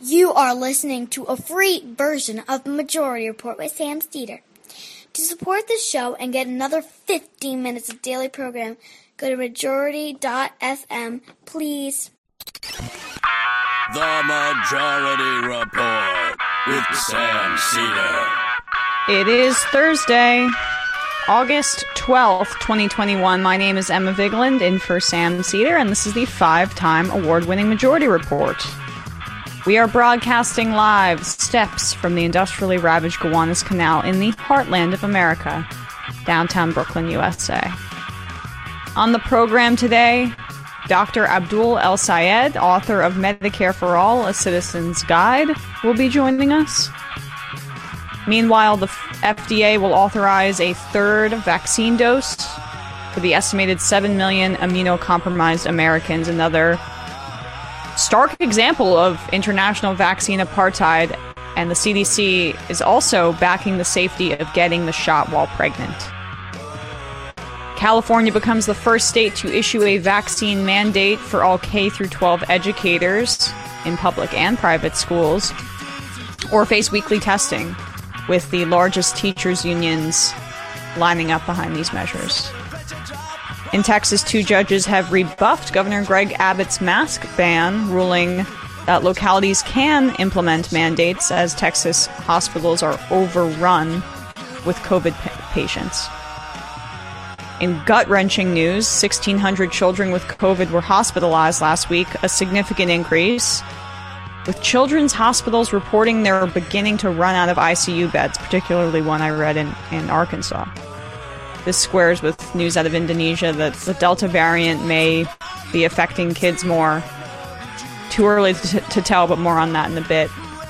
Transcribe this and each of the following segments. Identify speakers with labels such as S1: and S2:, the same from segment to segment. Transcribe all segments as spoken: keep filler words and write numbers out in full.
S1: You are listening to a free version of the Majority Report with Sam Steeder. To support this show and get another fifteen minutes of daily program, go to majority dot f m, please.
S2: The Majority Report with Sam Steeder.
S3: It is Thursday, August twelfth, twenty twenty-one. My name is Emma Vigeland, in for Sam Steeder, and this is the five-time award-winning Majority Report. We are broadcasting live steps from the industrially ravaged Gowanus Canal in the heartland of America, downtown Brooklyn, U S A. On the program today, Doctor Abdul El-Sayed, author of Medicare for All, A Citizen's Guide, will be joining us. Meanwhile, the F D A will authorize a third vaccine dose for the estimated seven million immunocompromised Americans, another stark example of international vaccine apartheid, and the C D C is also backing the safety of getting the shot while pregnant. California becomes the first state to issue a vaccine mandate for all K through twelve educators in public and private schools, or face weekly testing, with the largest teachers' unions lining up behind these measures. In Texas, two judges have rebuffed Governor Greg Abbott's mask ban, ruling that localities can implement mandates as Texas hospitals are overrun with COVID pa- patients. In gut-wrenching news, sixteen hundred children with COVID were hospitalized last week, a significant increase, with children's hospitals reporting they're beginning to run out of I C U beds, particularly one I read in, in Arkansas. This squares with news out of Indonesia that the Delta variant may be affecting kids more. Too early to, to tell, but more on that in a bit.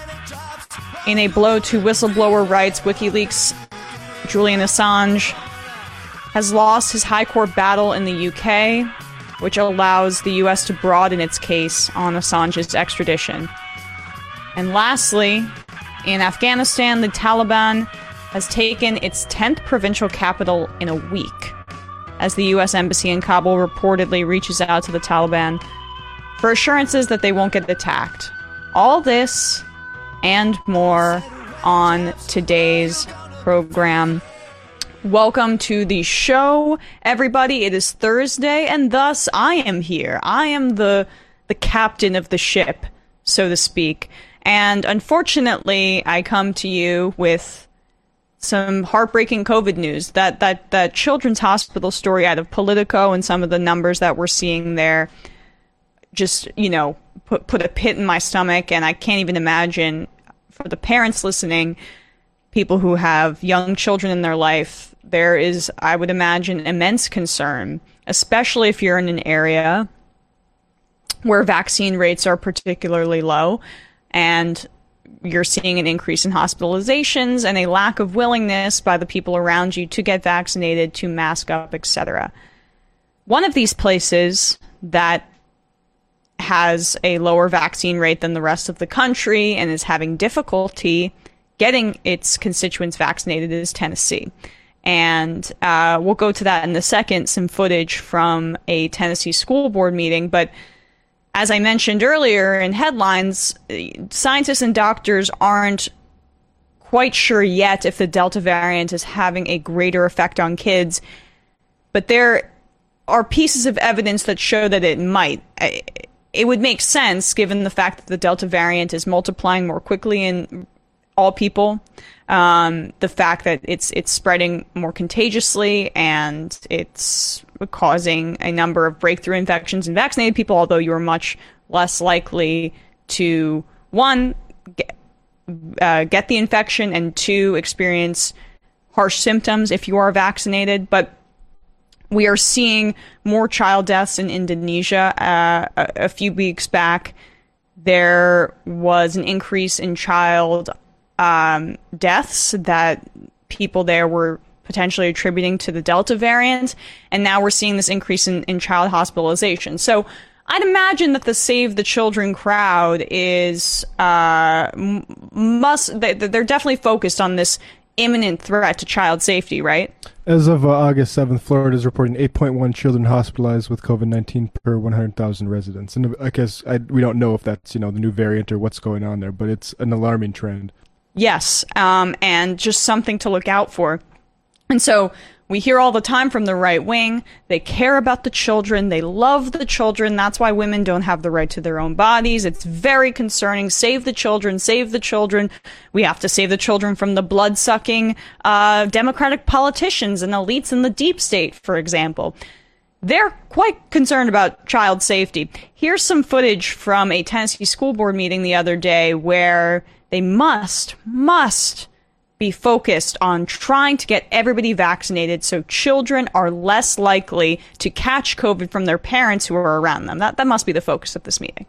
S3: In a blow to whistleblower rights, WikiLeaks' Julian Assange has lost his high court battle in the U K, which allows the U S to broaden its case on Assange's extradition. And lastly, in Afghanistan, the Taliban has taken its tenth provincial capital in a week, as the U S Embassy in Kabul reportedly reaches out to the Taliban for assurances that they won't get attacked. All this and more on today's program. Welcome to the show, everybody. It is Thursday, and thus I am here. I am the the captain of the ship, so to speak. And unfortunately, I come to you with some heartbreaking COVID news. That that that children's hospital story out of Politico and some of the numbers that we're seeing there just, you know, put put a pit in my stomach, and I can't even imagine, for the parents listening, people who have young children in their life, there is, I would imagine, immense concern, especially if you're in an area where vaccine rates are particularly low, and you're seeing an increase in hospitalizations and a lack of willingness by the people around you to get vaccinated, to mask up, et cetera. One of these places that has a lower vaccine rate than the rest of the country and is having difficulty getting its constituents vaccinated is Tennessee. And uh, we'll go to that in a second, some footage from a Tennessee school board meeting. But as I mentioned earlier in headlines, scientists and doctors aren't quite sure yet if the Delta variant is having a greater effect on kids, but there are pieces of evidence that show that it might. It would make sense given the fact that the Delta variant is multiplying more quickly in all people, um, the fact that it's it's spreading more contagiously, and it's causing a number of breakthrough infections in vaccinated people, although you are much less likely to, one, get, uh, get the infection, and two, experience harsh symptoms if you are vaccinated. But we are seeing more child deaths in Indonesia. Uh, a, a few weeks back, there was an increase in child um, deaths that people there were potentially attributing to the Delta variant, and now we're seeing this increase in, in child hospitalization. So I'd imagine that the Save the Children crowd is uh, must they, they're definitely focused on this imminent threat to child safety, right?
S4: As of uh, August seventh, Florida is reporting eight point one children hospitalized with COVID nineteen per one hundred thousand residents. And I guess I, we don't know if that's, you know, the new variant or what's going on there, but it's an alarming trend.
S3: Yes, um, and just something to look out for. And so we hear all the time from the right wing, they care about the children, they love the children, that's why women don't have the right to their own bodies. It's very concerning. Save the children, save the children. We have to save the children from the blood-sucking uh, Democratic politicians and elites in the deep state, for example. They're quite concerned about child safety. Here's some footage from a Tennessee school board meeting the other day where they must, must be focused on trying to get everybody vaccinated so children are less likely to catch COVID from their parents who are around them. That, that must be the focus of this meeting.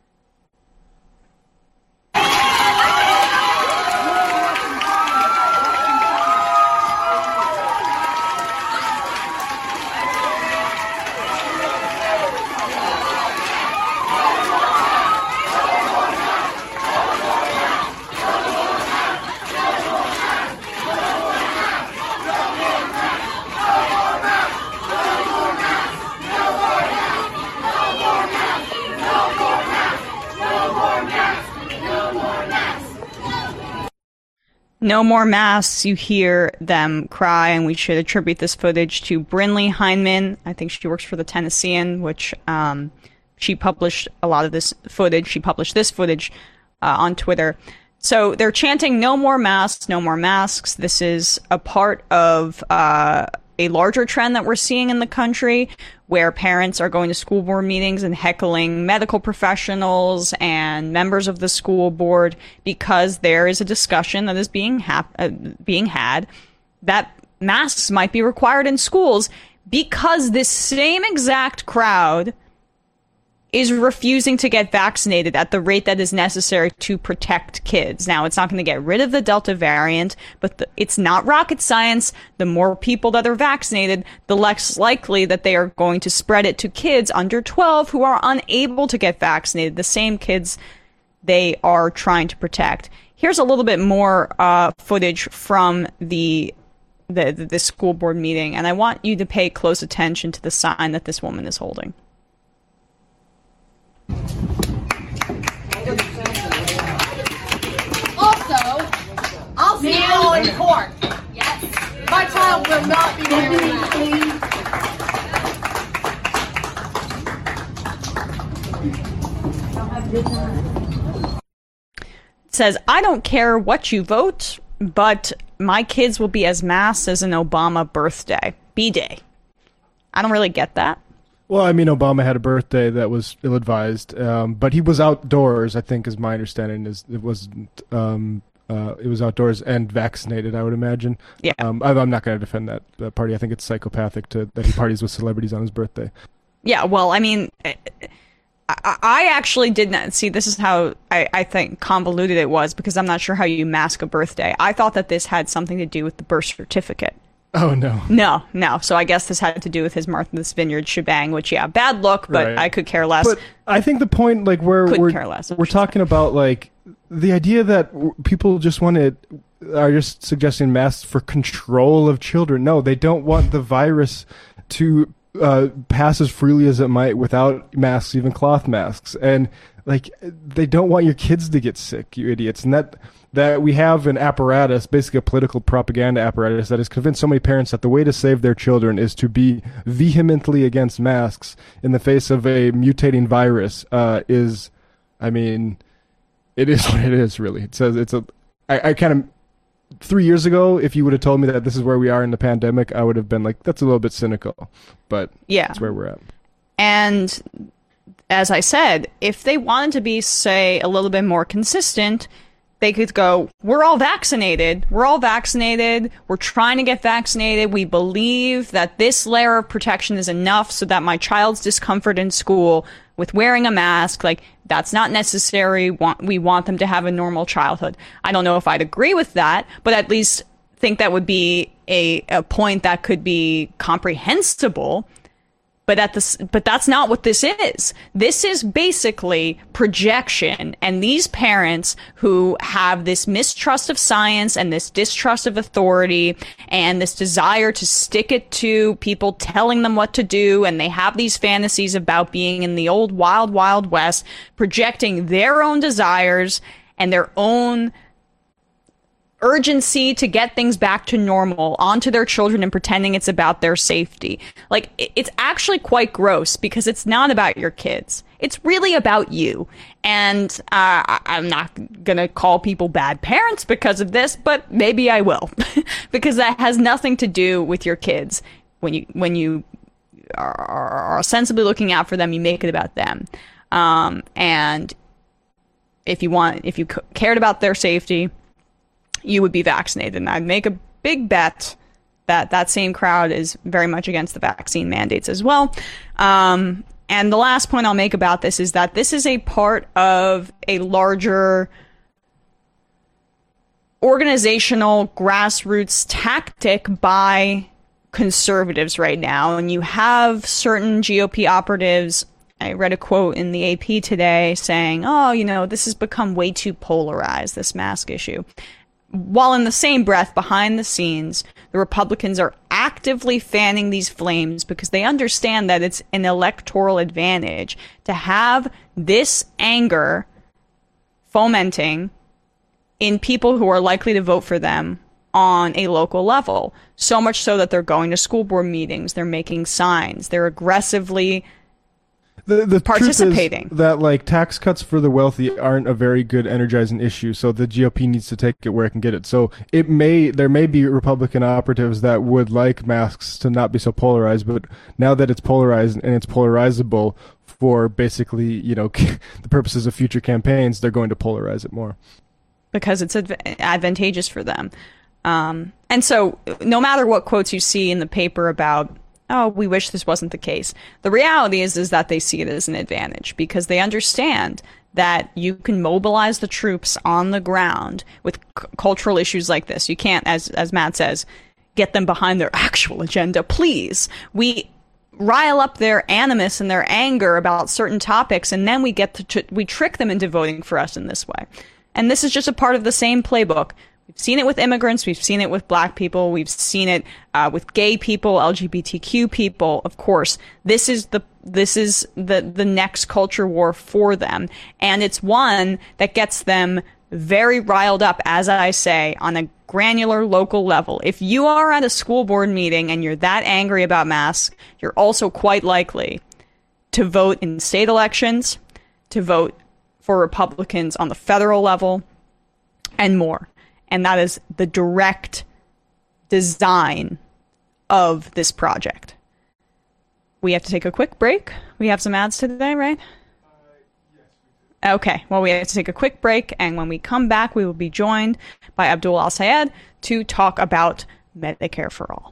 S3: No more masks, you hear them cry, and we should attribute this footage to Brinley Heineman. I think she works for the Tennessean, which um, she published a lot of this footage. She published this footage uh, on Twitter. So they're chanting, no more masks, no more masks. This is a part of uh, a larger trend that we're seeing in the country, where parents are going to school board meetings and heckling medical professionals and members of the school board because there is a discussion that is being hap- uh, being had that masks might be required in schools because this same exact crowd is refusing to get vaccinated at the rate that is necessary to protect kids. Now, it's not going to get rid of the Delta variant, but the, it's not rocket science. The more people that are vaccinated, the less likely that they are going to spread it to kids under twelve who are unable to get vaccinated, the same kids they are trying to protect. Here's a little bit more uh, footage from the, the, the, the school board meeting, and I want you to pay close attention to the sign that this woman is holding.
S5: Also, I'll see you all in court. Yes. My child will not be wearing that.
S3: It says, I don't care what you vote, but my kids will be as masked as an Obama birthday. B-Day. I don't really get that.
S4: Well, I mean, Obama had a birthday that was ill-advised, um, but he was outdoors, I think, is my understanding. Is it was um, uh, it was outdoors and vaccinated, I would imagine.
S3: Yeah.
S4: Um, I, I'm not going to defend that, that party. I think it's psychopathic to that he parties with celebrities on his birthday.
S3: Yeah, well, I mean, I, I actually did not see. This is how I, I think convoluted it was, because I'm not sure how you mask a birthday. I thought that this had something to do with the birth certificate.
S4: Oh, no.
S3: No, no. So I guess this had to do with his Martha's Vineyard shebang, which, yeah, bad look, but
S4: Right.
S3: I could care less.
S4: But I think the point, like, where
S3: Couldn't
S4: we're,
S3: care less, I
S4: we're
S3: should
S4: talking about, like, the idea that w- people just want to, are just suggesting masks for control of children. No, they don't want the virus to uh, pass as freely as it might without masks, even cloth masks. And, like, they don't want your kids to get sick, you idiots. And that... that we have an apparatus, basically a political propaganda apparatus, that has convinced so many parents that the way to save their children is to be vehemently against masks in the face of a mutating virus, uh, is, I mean, it is what it is, really. It says it's a, I, I kind of, three years ago, if you would have told me that this is where we are in the pandemic, I would have been like, that's a little bit cynical, but
S3: yeah,
S4: that's where we're at.
S3: And as I said, if they wanted to be, say, a little bit more consistent, they could go, we're all vaccinated. We're all vaccinated. We're trying to get vaccinated. We believe that this layer of protection is enough so that my child's discomfort in school with wearing a mask, like, that's not necessary. We want them to have a normal childhood. I don't know if I'd agree with that, but at least think that would be a, a point that could be comprehensible. But at this, but that's not what this is. This is basically projection. And these parents who have this mistrust of science and this distrust of authority and this desire to stick it to people telling them what to do, and they have these fantasies about being in the old wild, wild west, projecting their own desires and their own urgency to get things back to normal onto their children and pretending it's about their safety. Like, it's actually quite gross because it's not about your kids. It's really about you. And uh, I'm not going to call people bad parents because of this, but maybe I will because that has nothing to do with your kids. When you when you are, are sensibly looking out for them, you make it about them. Um, and if you want, if you cared about their safety, you would be vaccinated. And I'd make a big bet that that same crowd is very much against the vaccine mandates as well. Um, and the last point I'll make about this is that this is a part of a larger organizational grassroots tactic by conservatives right now. And you have certain G O P operatives. I read a quote in the A P today saying, oh, you know, this has become way too polarized, this mask issue. While in the same breath, behind the scenes, the Republicans are actively fanning these flames because they understand that it's an electoral advantage to have this anger fomenting in people who are likely to vote for them on a local level. So much so that they're going to school board meetings, they're making signs, they're aggressively
S4: The, the
S3: participating.
S4: Truth is that, like, tax cuts for the wealthy aren't a very good energizing issue, so the G O P needs to take it where it can get it. So it may there may be Republican operatives that would like masks to not be so polarized, but now that it's polarized and it's polarizable for basically, you know, the purposes of future campaigns, they're going to polarize it more.
S3: Because it's adv- advantageous for them. Um, and so no matter what quotes you see in the paper about, oh, we wish this wasn't the case, the reality is is that they see it as an advantage because they understand that you can mobilize the troops on the ground with c- cultural issues like this. You can't, as as Matt says, get them behind their actual agenda. Please, we rile up their animus and their anger about certain topics, and then we get to tr- we trick them into voting for us in this way. And this is just a part of the same playbook. We've seen it with immigrants. We've seen it with black people. We've seen it uh, with gay people, L G B T Q people. Of course, this is the this is the the next culture war for them, and it's one that gets them very riled up, as I say, on a granular local level. If you are at a school board meeting and you're that angry about masks, you're also quite likely to vote in state elections, to vote for Republicans on the federal level, and more. And that is the direct design of this project. We have to take a quick break. We have some ads today, right? Uh, yes, we do. Okay, well, we have to take a quick break, and when we come back, we will be joined by Abdul Al-Sayed to talk about Medicare for All.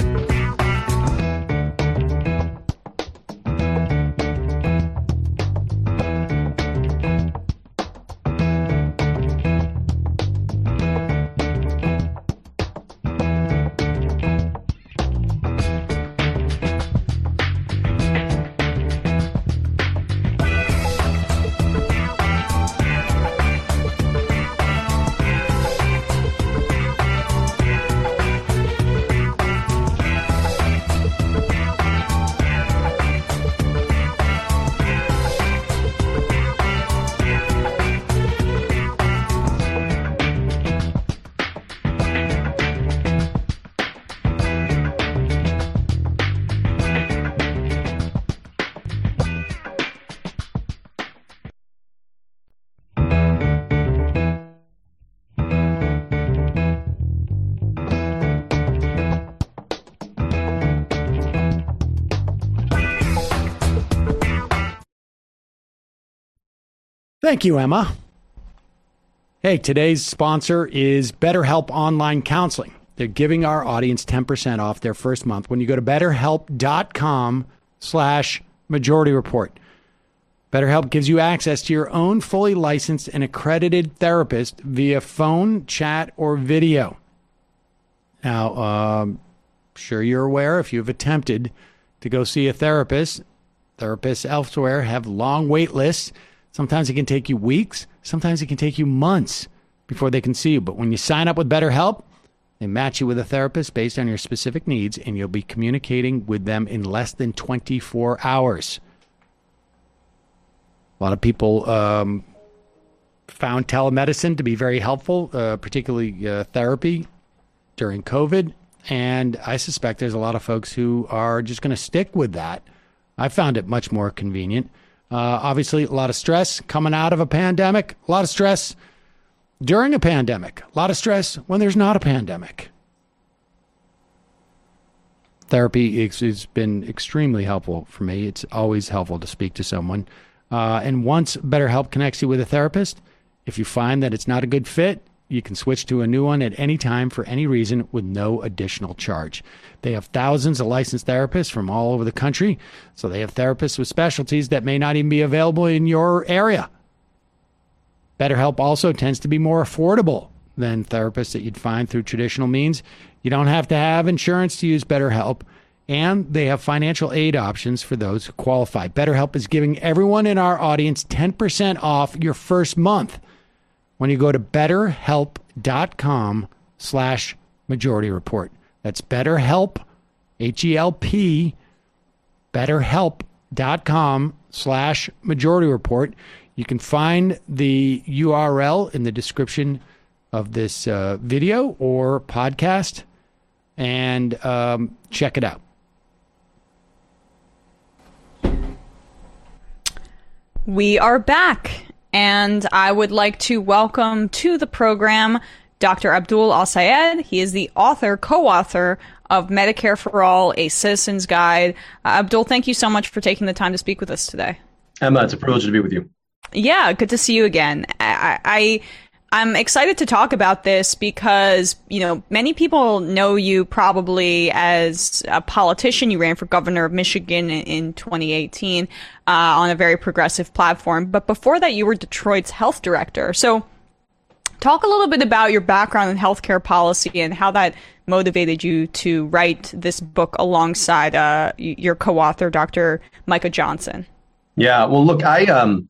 S6: Thank you, Emma. Hey, today's sponsor is BetterHelp Online Counseling. They're giving our audience ten percent off their first month when you go to betterhelp.com slash majority report. BetterHelp gives you access to your own fully licensed and accredited therapist via phone, chat, or video. Now, um, sure you're aware if you've attempted to go see a therapist. Therapists elsewhere have long wait lists. Sometimes it can take you weeks. Sometimes it can take you months before they can see you. But when you sign up with BetterHelp, they match you with a therapist based on your specific needs, and you'll be communicating with them in less than twenty-four hours. A lot of people um, found telemedicine to be very helpful, uh, particularly uh, therapy during COVID. And I suspect there's a lot of folks who are just going to stick with that. I found it much more convenient. Uh, obviously, a lot of stress coming out of a pandemic, a lot of stress during a pandemic, a lot of stress when there's not a pandemic. Therapy has been extremely helpful for me. It's always helpful to speak to someone. Uh, and once BetterHelp connects you with a therapist, if you find that it's not a good fit, you can switch to a new one at any time for any reason with no additional charge. They have thousands of licensed therapists from all over the country, so they have therapists with specialties that may not even be available in your area. BetterHelp also tends to be more affordable than therapists that you'd find through traditional means. You don't have to have insurance to use BetterHelp, and they have financial aid options for those who qualify. BetterHelp is giving everyone in our audience ten percent off your first month when you go to betterhelp.com slash majority report. That's BetterHelp, H E L P, betterhelp.com slash majority report. You can find the U R L in the description of this uh, video or podcast and um, check it out.
S3: We are back, and I would like to welcome to the program Doctor Abdul Al-Sayed. He is the author, co-author of Medicare for All, A Citizen's Guide. Uh, Abdul, thank you so much for taking the time to speak with us today.
S7: Emma, it's a privilege to be with you.
S3: Yeah, good to see you again. I, I, I'm excited to talk about this because, you know, many people know you probably as a politician. You ran for governor of Michigan in, in twenty eighteen uh, on a very progressive platform. But before that, you were Detroit's health director. So talk a little bit about your background in healthcare policy and how that motivated you to write this book alongside uh, your co-author, Doctor Micah Johnson.
S7: Yeah, well, look, I um,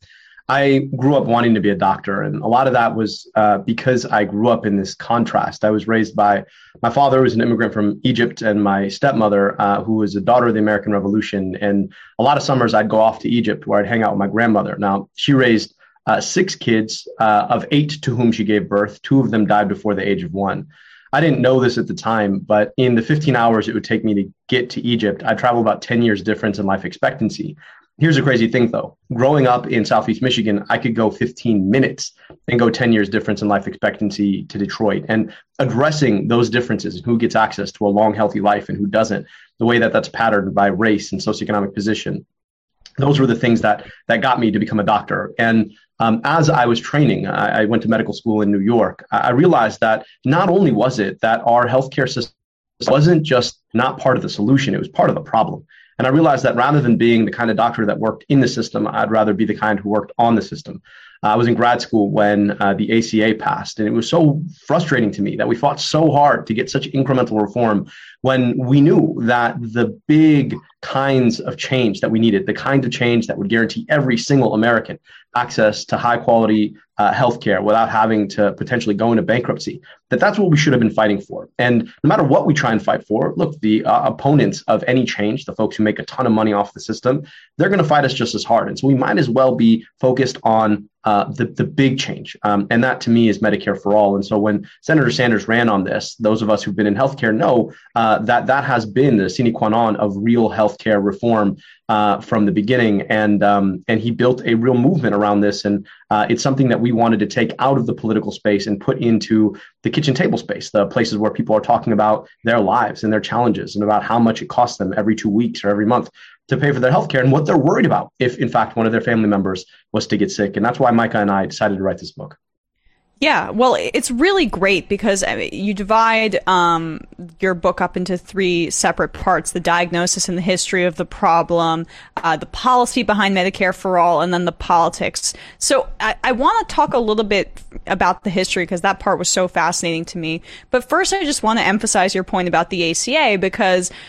S7: I grew up wanting to be a doctor, and a lot of that was uh, because I grew up in this contrast. I was raised by my father, who was an immigrant from Egypt, and my stepmother, uh, who was a daughter of the American Revolution. And a lot of summers I'd go off to Egypt where I'd hang out with my grandmother. Now, she raised uh, six kids uh, of eight to whom she gave birth. Two of them died before the age of one. I didn't know this at the time, but in the fifteen hours it would take me to get to Egypt, I'd travel about ten years difference in life expectancy. Here's a crazy thing, though. Growing up in Southeast Michigan, I could go fifteen minutes and go ten years difference in life expectancy to Detroit. And addressing those differences and who gets access to a long, healthy life and who doesn't, the way that that's patterned by race and socioeconomic position, those were the things that that got me to become a doctor. And um, as I was training, I, I went to medical school in New York. I, I realized that not only was it that our healthcare system wasn't just not part of the solution, it was part of the problem. And I realized that rather than being the kind of doctor that worked in the system, I'd rather be the kind who worked on the system. Uh, I was in grad school when uh, the A C A passed, and it was so frustrating to me that we fought so hard to get such incremental reform when we knew that the big kinds of change that we needed, the kind of change that would guarantee every single American access to high quality uh, healthcare without having to potentially go into bankruptcy, that that's what we should have been fighting for. And no matter what we try and fight for, look, the uh, opponents of any change, the folks who make a ton of money off the system, they're going to fight us just as hard. And so we might as well be focused on uh, the, the big change. Um, and that to me is Medicare for All. And so when Senator Sanders ran on this, those of us who've been in healthcare know uh, that that has been the sine qua non of real healthcare reform uh, from the beginning. And um, and he built a real movement around this. And uh, it's something that we wanted to take out of the political space and put into the kitchen table space, the places where people are talking about their lives and their challenges and about how much it costs them every two weeks or every month to pay for their healthcare and what they're worried about if, in fact, one of their family members was to get sick. And that's why Micah and I decided to write this book.
S3: Yeah, well, it's really great because I mean, you divide um, your book up into three separate parts: the diagnosis and the history of the problem, uh, the policy behind Medicare for All, and then the politics. So I, I want to talk a little bit about the history because that part was so fascinating to me. But first, I just want to emphasize your point about the A C A because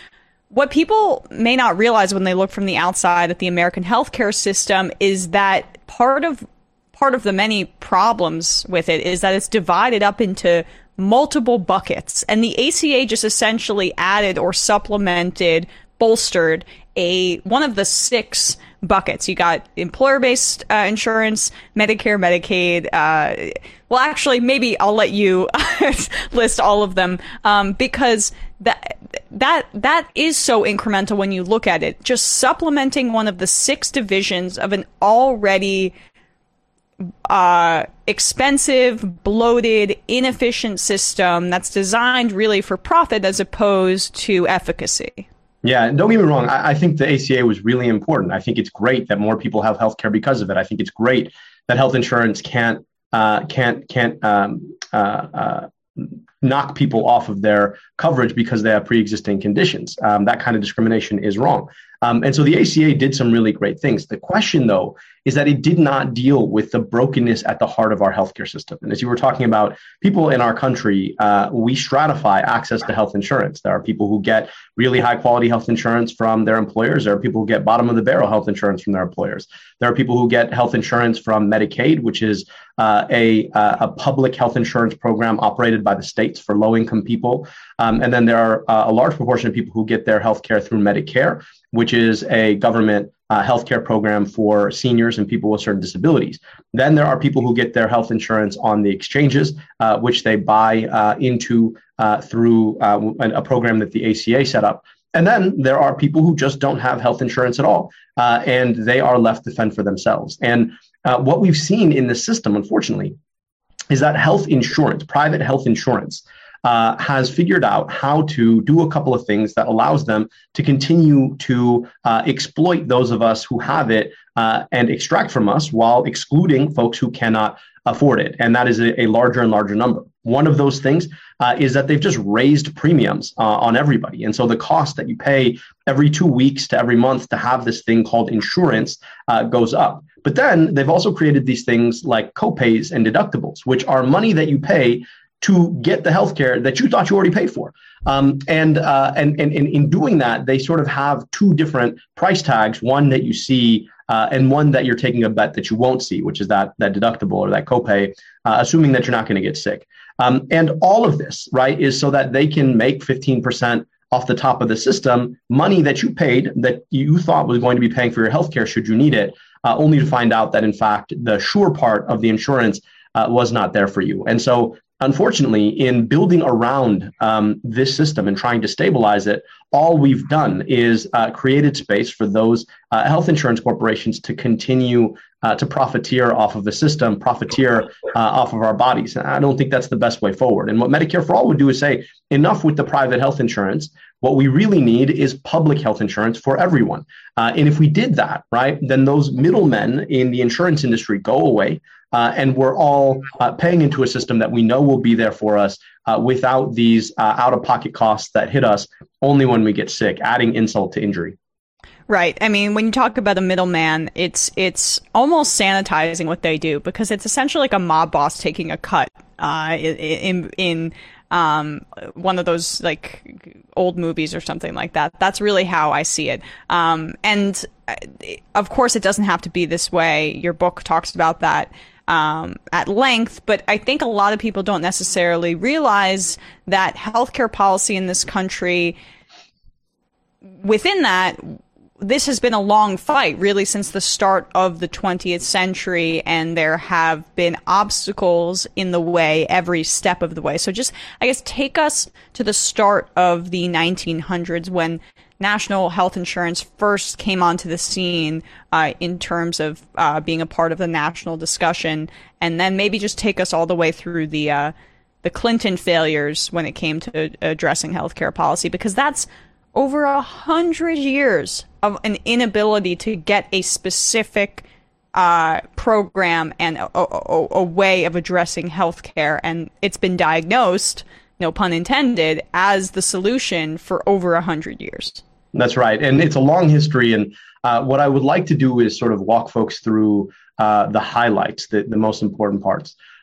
S3: what people may not realize when they look from the outside at the American healthcare system is that part of part of the many problems with it is that it's divided up into multiple buckets, and the A C A just essentially added or supplemented, bolstered a one of the six buckets. You got employer-based uh, insurance, Medicare, Medicaid. Uh, well, actually, maybe I'll let you list all of them um, because that that that is so incremental when you look at it. Just supplementing one of the six divisions of an already uh, expensive, bloated, inefficient system that's designed really for profit as opposed to efficacy.
S7: Yeah, don't get me wrong. I, I think the A C A was really important. I think it's great that more people have healthcare because of it. I think it's great that health insurance can't uh, can't can't um, uh, uh, knock people off of their coverage because they have pre-existing conditions. Um, that kind of discrimination is wrong. Um, and so the A C A did some really great things. The question, though, is that it did not deal with the brokenness at the heart of our healthcare system. And as you were talking about, people in our country, uh, we stratify access to health insurance. There are people who get really high quality health insurance from their employers. There are people who get bottom of the barrel health insurance from their employers. There are people who get health insurance from Medicaid, which is uh, a, a public health insurance program operated by the states for low income people. Um, and then there are uh, a large proportion of people who get their healthcare through Medicare, which is a government uh, healthcare program for seniors and people with certain disabilities. Then there are people who get their health insurance on the exchanges, uh, which they buy uh, into uh, through uh, a program that the A C A set up. And then there are people who just don't have health insurance at all, uh, and they are left to fend for themselves. And uh, what we've seen in the system, unfortunately, is that health insurance, private health insurance, Uh, has figured out how to do a couple of things that allows them to continue to uh, exploit those of us who have it uh, and extract from us while excluding folks who cannot afford it. And that is a, a larger and larger number. One of those things uh, is that they've just raised premiums uh, on everybody. And so the cost that you pay every two weeks to every month to have this thing called insurance uh, goes up. But then they've also created these things like copays and deductibles, which are money that you pay to get the healthcare that you thought you already paid for. Um, and, uh, and, and, and in doing that, they sort of have two different price tags, one that you see uh, and one that you're taking a bet that you won't see, which is that, that deductible or that copay, uh, assuming that you're not going to get sick. Um, and all of this, right, is so that they can make fifteen percent off the top of the system, money that you paid that you thought was going to be paying for your healthcare should you need it, uh, only to find out that, in fact, the sure part of the insurance uh, was not there for you. And so unfortunately, in building around um, this system and trying to stabilize it, all we've done is uh, created space for those uh, health insurance corporations to continue uh, to profiteer off of the system, profiteer uh, off of our bodies. And I don't think that's the best way forward. And what Medicare for All would do is say, enough with the private health insurance. What we really need is public health insurance for everyone. Uh, and if we did that, right, then those middlemen in the insurance industry go away. Uh, and we're all uh, paying into a system that we know will be there for us uh, without these uh, out-of-pocket costs that hit us only when we get sick, adding insult to injury.
S3: Right. I mean, when you talk about a middleman, it's it's almost sanitizing what they do because it's essentially like a mob boss taking a cut uh, in in um, one of those like old movies or something like that. That's really how I see it. Um, and of course, it doesn't have to be this way. Your book talks about that Um, at length, but I think a lot of people don't necessarily realize that healthcare policy in this country, within that, this has been a long fight, really, since the start of the twentieth century, and there have been obstacles in the way every step of the way. So just, I guess, take us to the start of the nineteen hundreds when national health insurance first came onto the scene uh, in terms of uh, being a part of the national discussion, and then maybe just take us all the way through the uh, the Clinton failures when it came to addressing healthcare policy, because that's over a hundred years of an inability to get a specific uh, program and a, a, a way of addressing healthcare, and it's been diagnosed, no pun intended, as the solution for over a hundred years.
S7: That's right. And it's a long history. And uh, what I would like to do is sort of walk folks through uh, the highlights, the, the most important parts.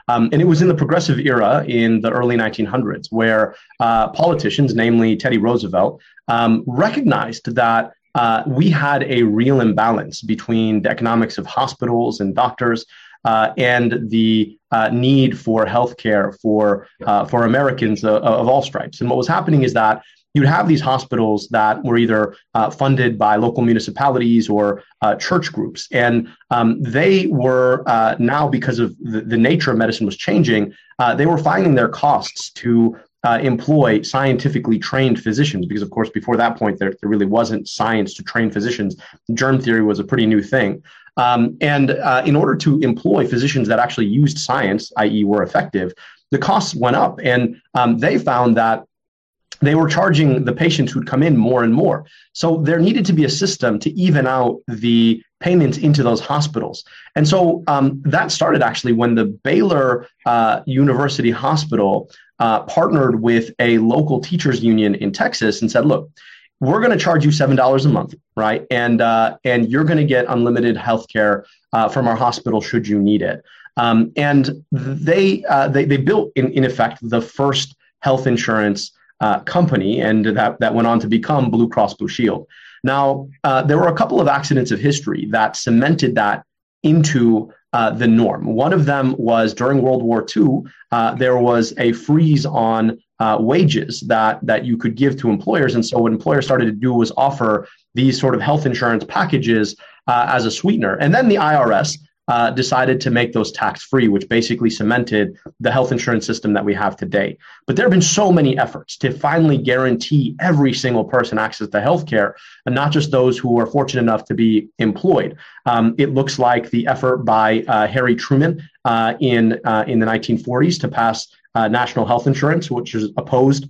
S7: Um, and it was in the progressive era in the early nineteen hundreds where uh, politicians, namely Teddy Roosevelt, um, recognized that uh, we had a real imbalance between the economics of hospitals and doctors uh, and the uh, need for healthcare for uh, for Americans uh, of all stripes. And what was happening is that you'd have these hospitals that were either uh, funded by local municipalities or uh, church groups. And um, they were uh, now, because of the, the nature of medicine was changing, uh, they were finding their costs to uh, employ scientifically trained physicians. Because, of course, before that point, there, there really wasn't science to train physicians. Germ theory was a pretty new thing. Um, and uh, in order to employ physicians that actually used science, that is were effective, the costs went up. And um, they found that they were charging the patients who'd come in more and more. So there needed to be a system to even out the payments into those hospitals. And so um, that started actually when the Baylor uh, University Hospital uh, partnered with a local teachers union in Texas and said, look, we're going to charge you seven dollars a month, right? And uh, and you're going to get unlimited health care uh, from our hospital should you need it. Um, and they, uh, they, they built, in, in effect, the first health insurance Uh, company, and that, that went on to become Blue Cross Blue Shield. Now, uh, there were a couple of accidents of history that cemented that into uh, the norm. One of them was during World War Two, uh, there was a freeze on uh, wages that, that you could give to employers. And so what employers started to do was offer these sort of health insurance packages uh, as a sweetener. And then the I R S Uh, decided to make those tax-free, which basically cemented the health insurance system that we have today. But there have been so many efforts to finally guarantee every single person access to healthcare, and not just those who are fortunate enough to be employed. Um, it looks like the effort by uh, Harry Truman uh, in uh, in the nineteen forties to pass uh, national health insurance, which was opposed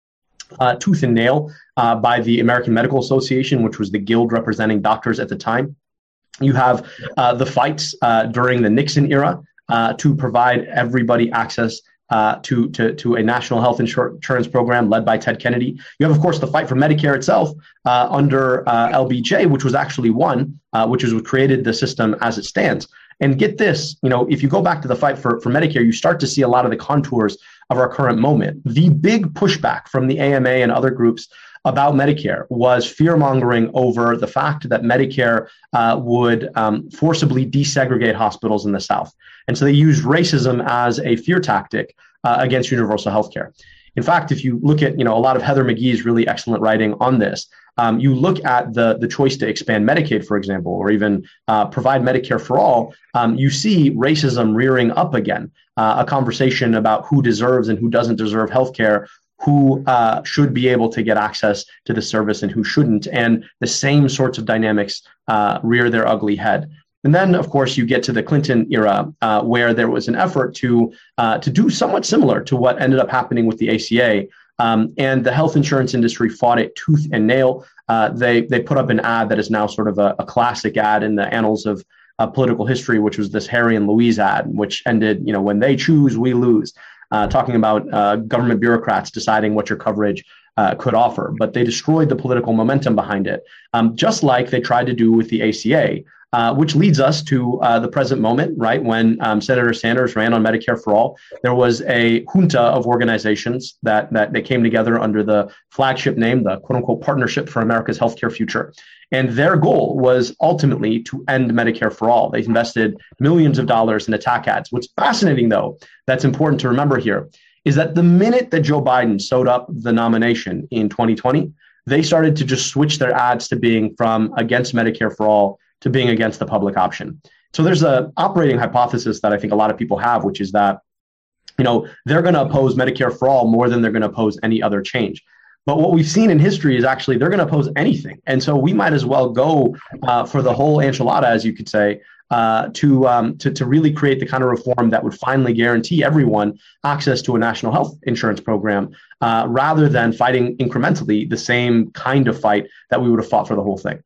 S7: uh, tooth and nail uh, by the American Medical Association, which was the guild representing doctors at the time. You have uh, the fights uh, during the Nixon era uh, to provide everybody access uh, to, to, to a national health insurance program led by Ted Kennedy. You have, of course, the fight for Medicare itself uh, under uh, L B J, which was actually won, uh, which is what created the system as it stands. And get this, you know, if you go back to the fight for, for Medicare, you start to see a lot of the contours of our current moment. The big pushback from the A M A and other groups about Medicare was fear-mongering over the fact that Medicare uh, would um, forcibly desegregate hospitals in the South. And so they used racism as a fear tactic uh, against universal health care. In fact, if you look at, you know, a lot of Heather McGhee's really excellent writing on this, um, you look at the, the choice to expand Medicaid, for example, or even uh, provide Medicare for all, um, you see racism rearing up again, uh, a conversation about who deserves and who doesn't deserve health care, who uh, should be able to get access to the service and who shouldn't. And the same sorts of dynamics uh, rear their ugly head. And then, of course, you get to the Clinton era, uh, where there was an effort to uh, to do somewhat similar to what ended up happening with the A C A. Um, and the health insurance industry fought it tooth and nail. Uh, they they put up an ad that is now sort of a, a classic ad in the annals of uh, political history, which was this Harry and Louise ad, which ended, you know, when they choose, we lose. Uh, talking about uh, government bureaucrats deciding what your coverage uh, could offer. But they destroyed the political momentum behind it, um, just like they tried to do with the A C A, uh, which leads us to uh, the present moment, right? When um, Senator Sanders ran on Medicare for All, there was a junta of organizations that, that they came together under the flagship name, the quote unquote Partnership for America's Healthcare Future. And their goal was ultimately to end Medicare for all. They invested millions of dollars in attack ads. What's fascinating, though, that's important to remember here, is that the minute that Joe Biden sewed up the nomination in twenty twenty, they started to just switch their ads to being from against Medicare for all to being against the public option. So there's an operating hypothesis that I think a lot of people have, which is that, you know, they're going to oppose Medicare for all more than they're going to oppose any other change. But what we've seen in history is actually they're going to oppose anything. And so we might as well go uh, for the whole enchilada, as you could say, uh, to, um, to, to really create the kind of reform that would finally guarantee everyone access to a national health insurance program, uh, rather than fighting incrementally the same kind of fight that we would have fought for the whole thing.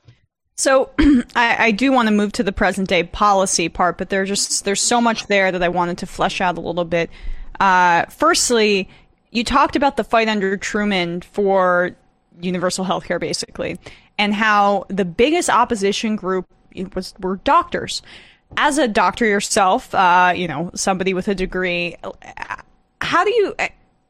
S3: So I, I do want to move to the present day policy part, but there's just there's so much there that I wanted to flesh out a little bit. Uh, firstly, you talked about the fight under Truman for universal health care, basically, and how the biggest opposition group was were doctors. as a doctor yourself, uh, you know, somebody with a degree, how do you,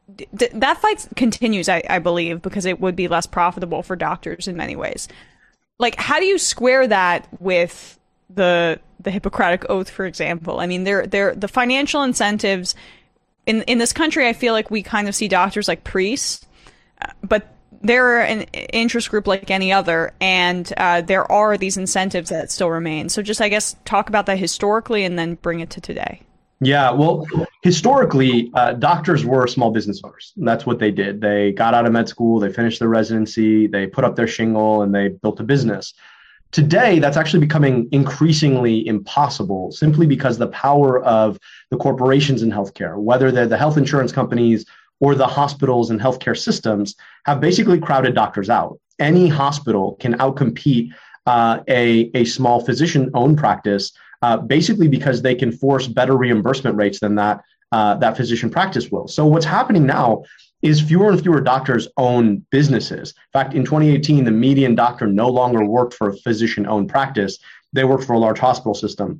S3: d- that fight continues, I, I believe, because it would be less profitable for doctors in many ways. Like, how do you square that with the the Hippocratic Oath, for example? I mean, they're, they're, the financial incentives in in this country, I feel like we kind of see doctors like priests, but they're an interest group like any other, and uh, there are these incentives that still remain. So just, I guess, talk about that historically and then bring it to today.
S7: Yeah, well, historically, uh, doctors were small business owners. And that's what they did. They got out of med school, they finished their residency, they put up their shingle, and they built a business. Today, that's actually becoming increasingly impossible simply because the power of the corporations in healthcare, whether they're the health insurance companies or the hospitals and healthcare systems, have basically crowded doctors out. Any hospital can outcompete uh, a, a small physician-owned practice uh, basically because they can force better reimbursement rates than that, uh, that physician practice will. So what's happening now is fewer and fewer doctors own businesses. In fact, in twenty eighteen, the median doctor no longer worked for a physician-owned practice. They worked for a large hospital system.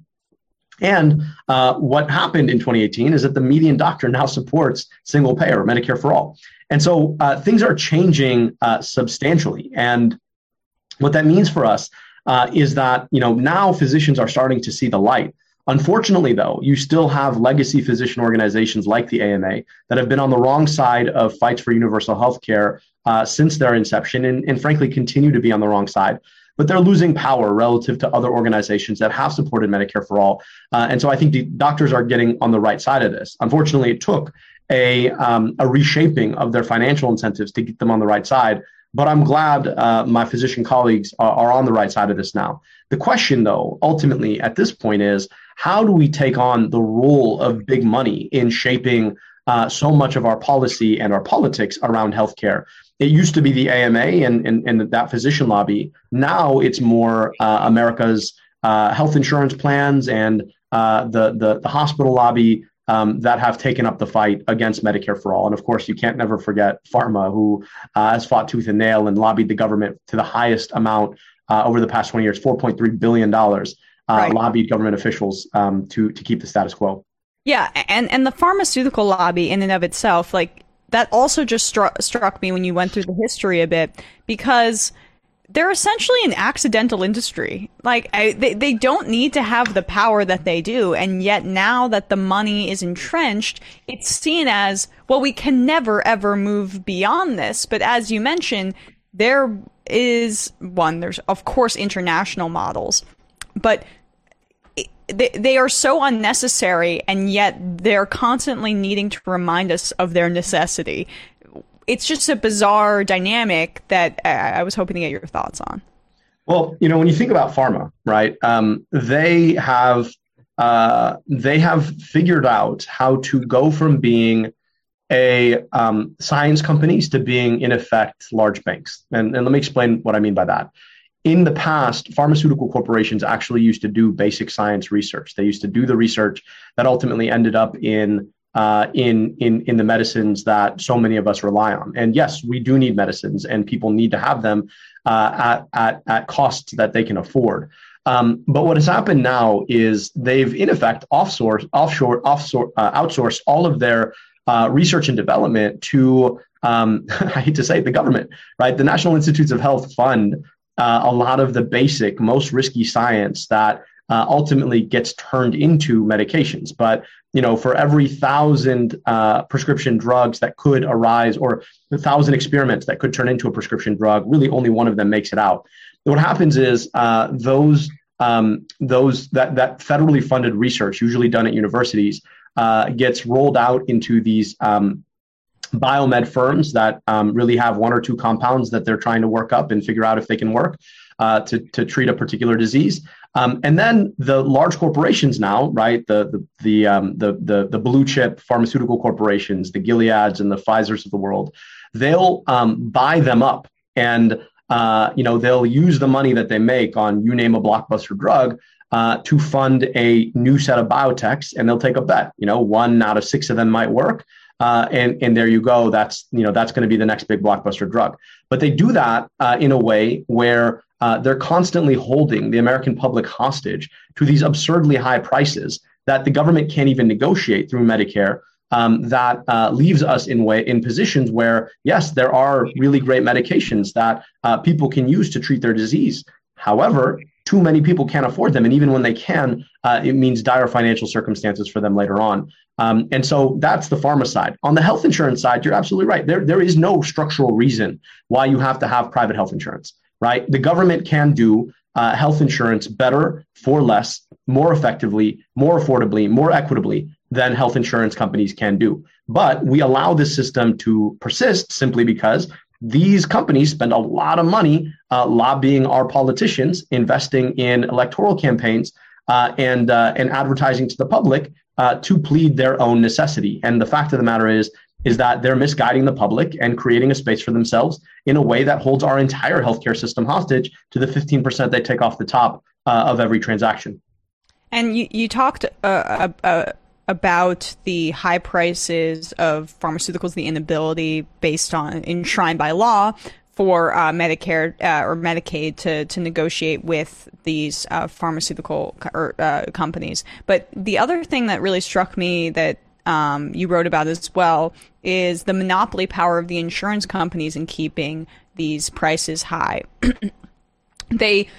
S7: And uh, what happened in twenty eighteen is that the median doctor now supports single payer, Medicare for all. And so uh, things are changing uh, substantially. And what that means for us uh, is that, you know, now physicians are starting to see the light. Unfortunately, though, you still have legacy physician organizations like the A M A that have been on the wrong side of fights for universal health care uh, since their inception and, and frankly continue to be on the wrong side. But they're losing power relative to other organizations that have supported Medicare for all. Uh, and so I think the doctors are getting on the right side of this. Unfortunately, it took a, um, a reshaping of their financial incentives to get them on the right side. But I'm glad uh, my physician colleagues are, are on the right side of this now. The question, though, ultimately at this point is, how do we take on the role of big money in shaping uh, so much of our policy and our politics around healthcare? It used to be the A M A and, and, and that physician lobby. Now it's more uh, America's uh, health insurance plans and uh, the, the, the hospital lobby um, that have taken up the fight against Medicare for all. And of course, you can't never forget pharma, who uh, has fought tooth and nail and lobbied the government to the highest amount uh, over the past twenty years, four point three billion dollars, uh, right. lobbied government officials um, to, to keep the status quo.
S3: Yeah, and, and the pharmaceutical lobby in and of itself, like, that also just struck struck me when you went through the history a bit, because they're essentially an accidental industry. Like, I, they, they don't need to have the power that they do. And yet now that the money is entrenched, it's seen as, well, we can never, ever move beyond this. But as you mentioned, there is one, there's, of course, international models, but They, they are so unnecessary, and yet they're constantly needing to remind us of their necessity. It's just a bizarre dynamic that I was hoping to get your thoughts on.
S7: Well, you know, when you think about pharma, right, um, they have uh, they have figured out how to go from being a um, science companies to being, in effect, large banks. And, and let me explain what I mean by that. In the past, pharmaceutical corporations actually used to do basic science research. They used to do the research that ultimately ended up in uh, in in in the medicines that so many of us rely on. And yes, we do need medicines, and people need to have them uh, at at at costs that they can afford. Um, but what has happened now is they've in effect offsourced, offshore, offshore, uh, outsourced all of their uh, research and development to um, I hate to say it, the government, right? The National Institutes of Health fund Uh, a lot of the basic, most risky science that uh, ultimately gets turned into medications. But, you know, for every thousand uh, prescription drugs that could arise, or a thousand experiments that could turn into a prescription drug, really only one of them makes it out. What happens is uh, those um, those that that federally funded research, usually done at universities, uh, gets rolled out into these um, biomed firms that um, really have one or two compounds that they're trying to work up and figure out if they can work uh, to, to treat a particular disease. Um, and then the large corporations now, right, the the the, um, the the the blue chip pharmaceutical corporations, the Gileads and the Pfizers of the world, they'll um, buy them up, and uh, you know they'll use the money that they make on, you name a blockbuster drug, uh, to fund a new set of biotechs, and they'll take a bet. You know, one out of six of them might work. Uh, and, and there you go. That's, you know, that's going to be the next big blockbuster drug. But they do that uh, in a way where uh, they're constantly holding the American public hostage to these absurdly high prices that the government can't even negotiate through Medicare. Um, that uh, leaves us in way in positions where, yes, there are really great medications that uh, people can use to treat their disease. However, too many people can't afford them. And even when they can, uh, it means dire financial circumstances for them later on. Um, and so that's the pharma side. On the health insurance side, you're absolutely right. There, there is no structural reason why you have to have private health insurance, right? The government can do uh, health insurance better for less, more effectively, more affordably, more equitably than health insurance companies can do. But we allow this system to persist simply because these companies spend a lot of money uh, lobbying our politicians, investing in electoral campaigns uh, and uh, and advertising to the public uh, to plead their own necessity. And the fact of the matter is, is that they're misguiding the public and creating a space for themselves in a way that holds our entire healthcare system hostage to the fifteen percent they take off the top uh, of every transaction.
S3: And you, you talked uh, uh, about the high prices of pharmaceuticals, the inability based on enshrined by law for uh, Medicare uh, or Medicaid to, to negotiate with these uh, pharmaceutical co- or, uh, companies. But the other thing that really struck me that um, you wrote about as well is the monopoly power of the insurance companies in keeping these prices high. They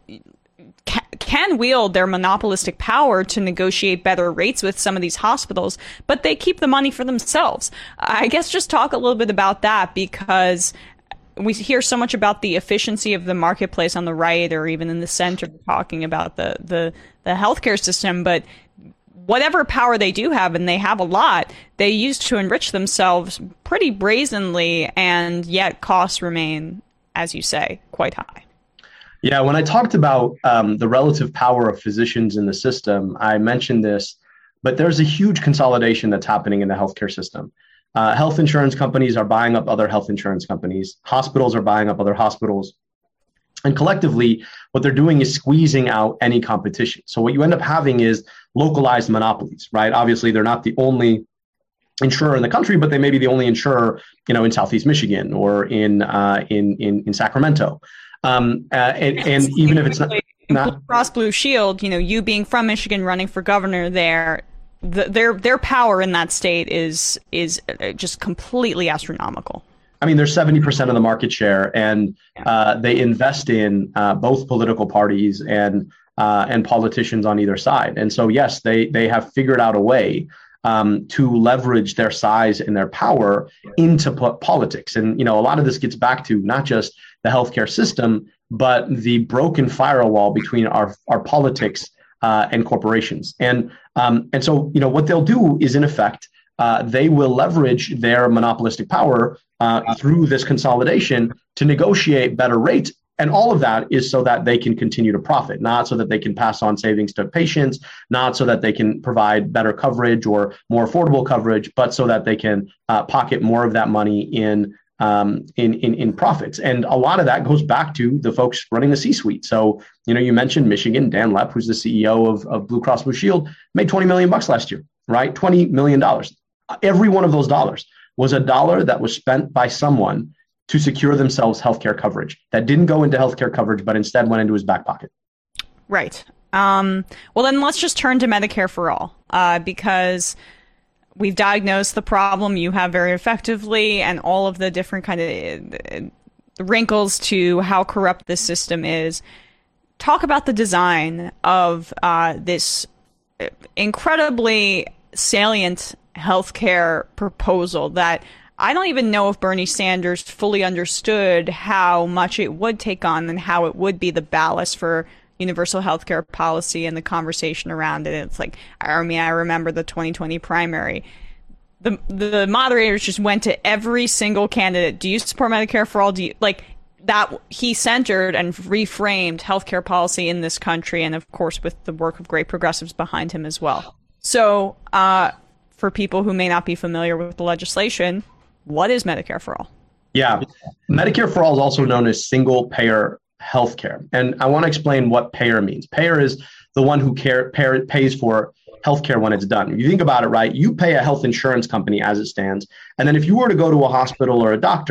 S3: can wield their monopolistic power to negotiate better rates with some of these hospitals, but they keep the money for themselves. I guess just talk a little bit about that, because we hear so much about the efficiency of the marketplace on the right or even in the center talking about the, the, the healthcare system, but whatever power they do have, and they have a lot, they use to enrich themselves pretty brazenly, and yet costs remain, as you say, quite high.
S7: Yeah, when I talked about um, the relative power of physicians in the system, I mentioned this, but there's a huge consolidation that's happening in the healthcare system. Uh, health insurance companies are buying up other health insurance companies. Hospitals are buying up other hospitals. And collectively, what they're doing is squeezing out any competition. So what you end up having is localized monopolies, right? Obviously, they're not the only insurer in the country, but they may be the only insurer, you know, in Southeast Michigan or in uh, in, in in Sacramento. Um, uh, and, and even if it's not, not
S3: Blue Cross Blue Shield, you know, you being from Michigan, running for governor there, the, their their power in that state is is just completely astronomical.
S7: I mean, they're seventy percent of the market share, and uh, they invest in uh, both political parties and uh, and politicians on either side. And so, yes, they they have figured out a way um, to leverage their size and their power into po- politics. And, you know, a lot of this gets back to not just the healthcare system, but the broken firewall between our, our politics uh, and corporations. And um, and so, you know, what they'll do is, in effect, uh, they will leverage their monopolistic power uh, through this consolidation to negotiate better rates. And all of that is so that they can continue to profit, not so that they can pass on savings to patients, not so that they can provide better coverage or more affordable coverage, but so that they can uh, pocket more of that money in Um, in, in in profits. And a lot of that goes back to the folks running the C-suite. So, you know, you mentioned Michigan, Dan Lepp, who's the C E O of, of Blue Cross Blue Shield, made twenty million bucks last year, right? twenty million dollars. Every one of those dollars was a dollar that was spent by someone to secure themselves healthcare coverage that didn't go into healthcare coverage, but instead went into his back pocket.
S3: Right. Um, well, then let's just turn to Medicare for All, uh, because we've diagnosed the problem you have very effectively, and all of the different kind of wrinkles to how corrupt this system is. Talk about the design of uh, this incredibly salient healthcare proposal that I don't even know if Bernie Sanders fully understood how much it would take on and how it would be the ballast for universal healthcare policy and the conversation around it. It's like, I mean, I remember the twenty twenty primary. The the moderators just went to every single candidate. Do you support Medicare for All? Do you like that? He centered and reframed healthcare policy in this country, and of course, with the work of great progressives behind him as well. So, uh, for people who may not be familiar with the legislation, what is Medicare for All?
S7: Yeah, Medicare for All is also known as single payer healthcare. And I want to explain what payer means. Payer is the one who care, pay, pays for healthcare when it's done. If you think about it, right, you pay a health insurance company as it stands. And then if you were to go to a hospital or a doctor,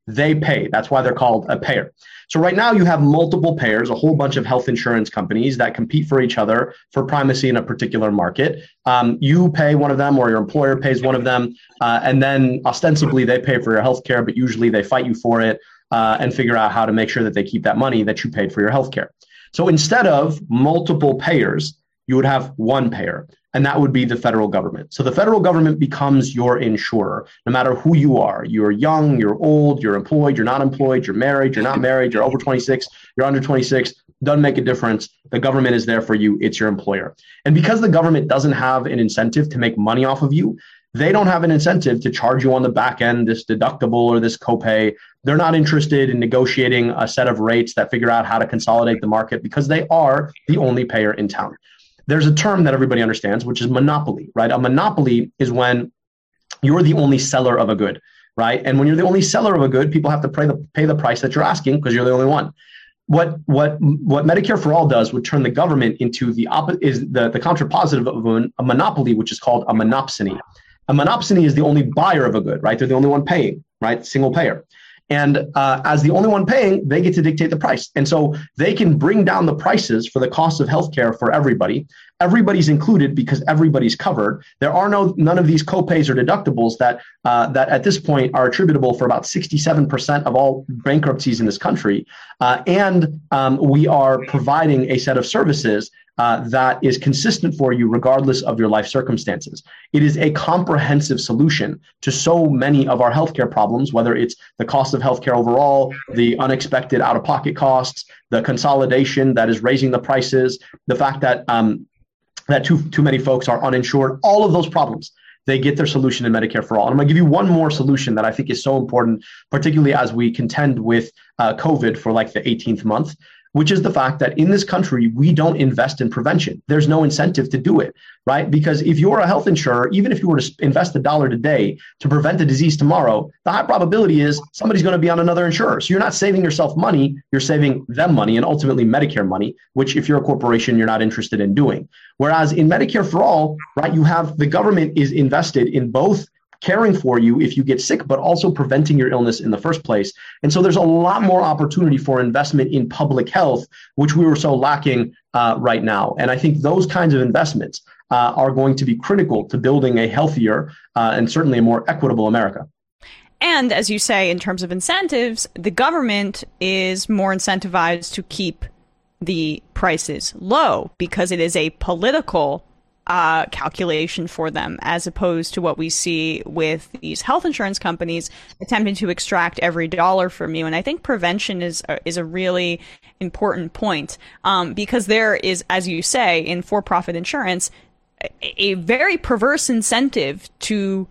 S7: they pay. That's why they're called a payer. So right now you have multiple payers, a whole bunch of health insurance companies that compete for each other for primacy in a particular market. Um, you pay one of them or your employer pays one of them, uh, and then ostensibly they pay for your health care, but usually they fight you for it uh, and figure out how to make sure that they keep that money that you paid for your health care. So instead of multiple payers, you would have one payer, and that would be the federal government. So the federal government becomes your insurer, no matter who you are. You're young, you're old, you're employed, you're not employed, you're married, you're not married, you're over twenty-six, you're under twenty-six, doesn't make a difference. The government is there for you. It's your employer. And because the government doesn't have an incentive to make money off of you, they don't have an incentive to charge you on the back end, this deductible or this copay. They're not interested in negotiating a set of rates that figure out how to consolidate the market because they are the only payer in town. There's a term that everybody understands, which is monopoly, right? A monopoly is when you're the only seller of a good, right? And when you're the only seller of a good, people have to pay the pay the price that you're asking because you're the only one. What what what Medicare for All does would turn the government into the opposite, is the, the contrapositive of a, a monopoly, which is called a monopsony. A monopsony is the only buyer of a good, right? They're the only one paying, right? Single payer. And uh, as the only one paying, they get to dictate the price. And so they can bring down the prices for the cost of healthcare for everybody. Everybody's included because everybody's covered. There are no none of these copays or deductibles that uh, that at this point are attributable for about sixty-seven percent of all bankruptcies in this country. Uh, and um, we are providing a set of services Uh, that is consistent for you regardless of your life circumstances. It is a comprehensive solution to so many of our healthcare problems, whether it's the cost of healthcare overall, the unexpected out-of-pocket costs, the consolidation that is raising the prices, the fact that um, that too too many folks are uninsured, all of those problems. They get their solution in Medicare for All. And I'm going to give you one more solution that I think is so important, particularly as we contend with uh, COVID for like the eighteenth month, which is the fact that in this country, we don't invest in prevention. There's no incentive to do it, right? Because if you're a health insurer, even if you were to invest a dollar today to prevent a disease tomorrow, the high probability is somebody's going to be on another insurer. So you're not saving yourself money, you're saving them money and ultimately Medicare money, which if you're a corporation, you're not interested in doing. Whereas in Medicare for All, right, you have the government is invested in both caring for you if you get sick, but also preventing your illness in the first place. And so there's a lot more opportunity for investment in public health, which we were so lacking uh, right now. And I think those kinds of investments uh, are going to be critical to building a healthier uh, and certainly a more equitable America.
S3: And as you say, in terms of incentives, the government is more incentivized to keep the prices low because it is a political Uh, calculation for them, as opposed to what we see with these health insurance companies attempting to extract every dollar from you. And I think prevention is a, is a really important point, um, because there is, as you say, in for-profit insurance, a, a very perverse incentive to,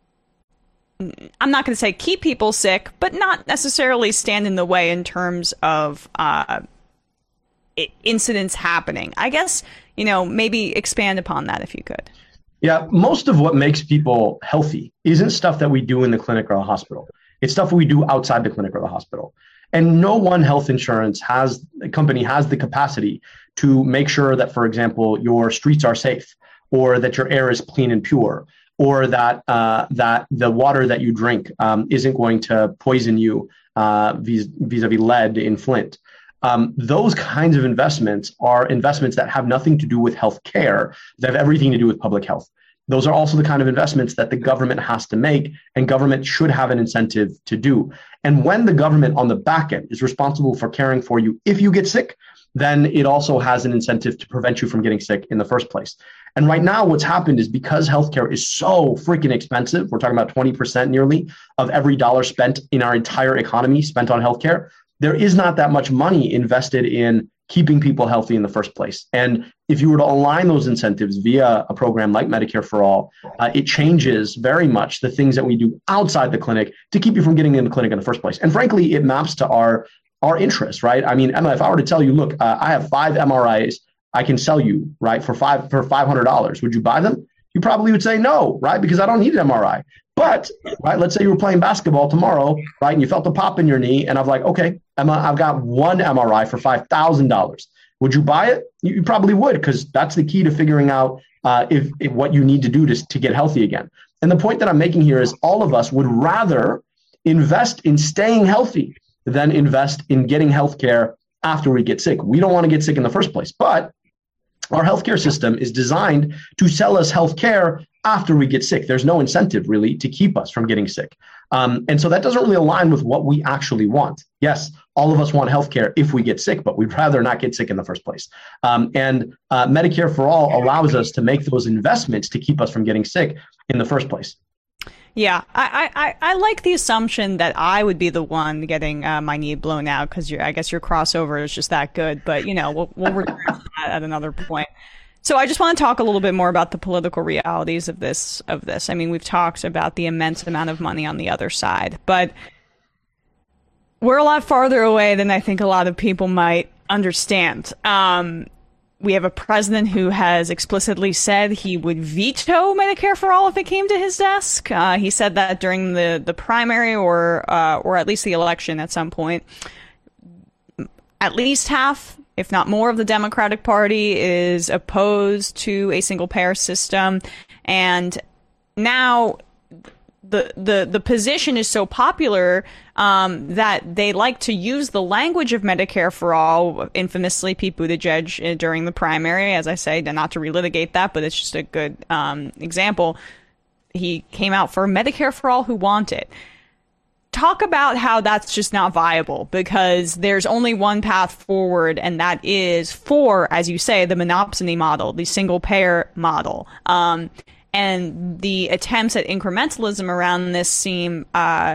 S3: I'm not going to say keep people sick, but not necessarily stand in the way in terms of uh, incidents happening. I guess, you know, maybe expand upon that if you could.
S7: Yeah, most of what makes people healthy isn't stuff that we do in the clinic or the hospital. It's stuff we do outside the clinic or the hospital. And no one health insurance has, a company has the capacity to make sure that, for example, your streets are safe, or that your air is clean and pure, or that uh, that the water that you drink um, isn't going to poison you uh, vis- vis-a-vis lead in Flint. Um, those kinds of investments are investments that have nothing to do with health care, that have everything to do with public health. Those are also the kind of investments that the government has to make, and government should have an incentive to do. And when the government on the back end is responsible for caring for you if you get sick, then it also has an incentive to prevent you from getting sick in the first place. And right now, what's happened is because healthcare is so freaking expensive, we're talking about twenty percent nearly of every dollar spent in our entire economy spent on healthcare. There is not that much money invested in keeping people healthy in the first place. And if you were to align those incentives via a program like Medicare for All, uh, it changes very much the things that we do outside the clinic to keep you from getting in the clinic in the first place. And frankly, it maps to our our interests, right? I mean, Emma, if I were to tell you, look, uh, I have five M R Is I can sell you, right, for five for five hundred dollars, would you buy them? You probably would say no, right? Because I don't need an M R I. But, right, let's say you were playing basketball tomorrow, right, and you felt a pop in your knee, and I'm like, okay, Emma, I've got one M R I for five thousand dollars. Would you buy it? You, you probably would, because that's the key to figuring out uh, if, if what you need to do to, to get healthy again. And the point that I'm making here is all of us would rather invest in staying healthy than invest in getting healthcare after we get sick. We don't want to get sick in the first place, but our healthcare system is designed to sell us healthcare after we get sick. There's no incentive really to keep us from getting sick. Um, and so that doesn't really align with what we actually want. Yes, all of us want healthcare if we get sick, but we'd rather not get sick in the first place. Um, and uh, Medicare for All allows us to make those investments to keep us from getting sick in the first place.
S3: Yeah, I, I, I like the assumption that I would be the one getting uh, my knee blown out because I guess your crossover is just that good. But, you know, we'll, we'll return to that at another point. So I just want to talk a little bit more about the political realities of this. Of this. I mean, we've talked about the immense amount of money on the other side, but we're a lot farther away than I think a lot of people might understand. Um, we have a president who has explicitly said he would veto Medicare for All if it came to his desk. Uh, he said that during the, the primary or uh, or at least the election at some point. At least half, if not more, of the Democratic Party is opposed to a single-payer system. And now the the the position is so popular um, that they like to use the language of Medicare for All. Infamously, Pete Buttigieg during the primary, as I say, not to relitigate that, but it's just a good um, example. He came out for Medicare for All who want it. Talk about how that's just not viable, because there's only one path forward, and that is for, as you say, the monopsony model, the single payer model. Um, and the attempts at incrementalism around this seem, uh,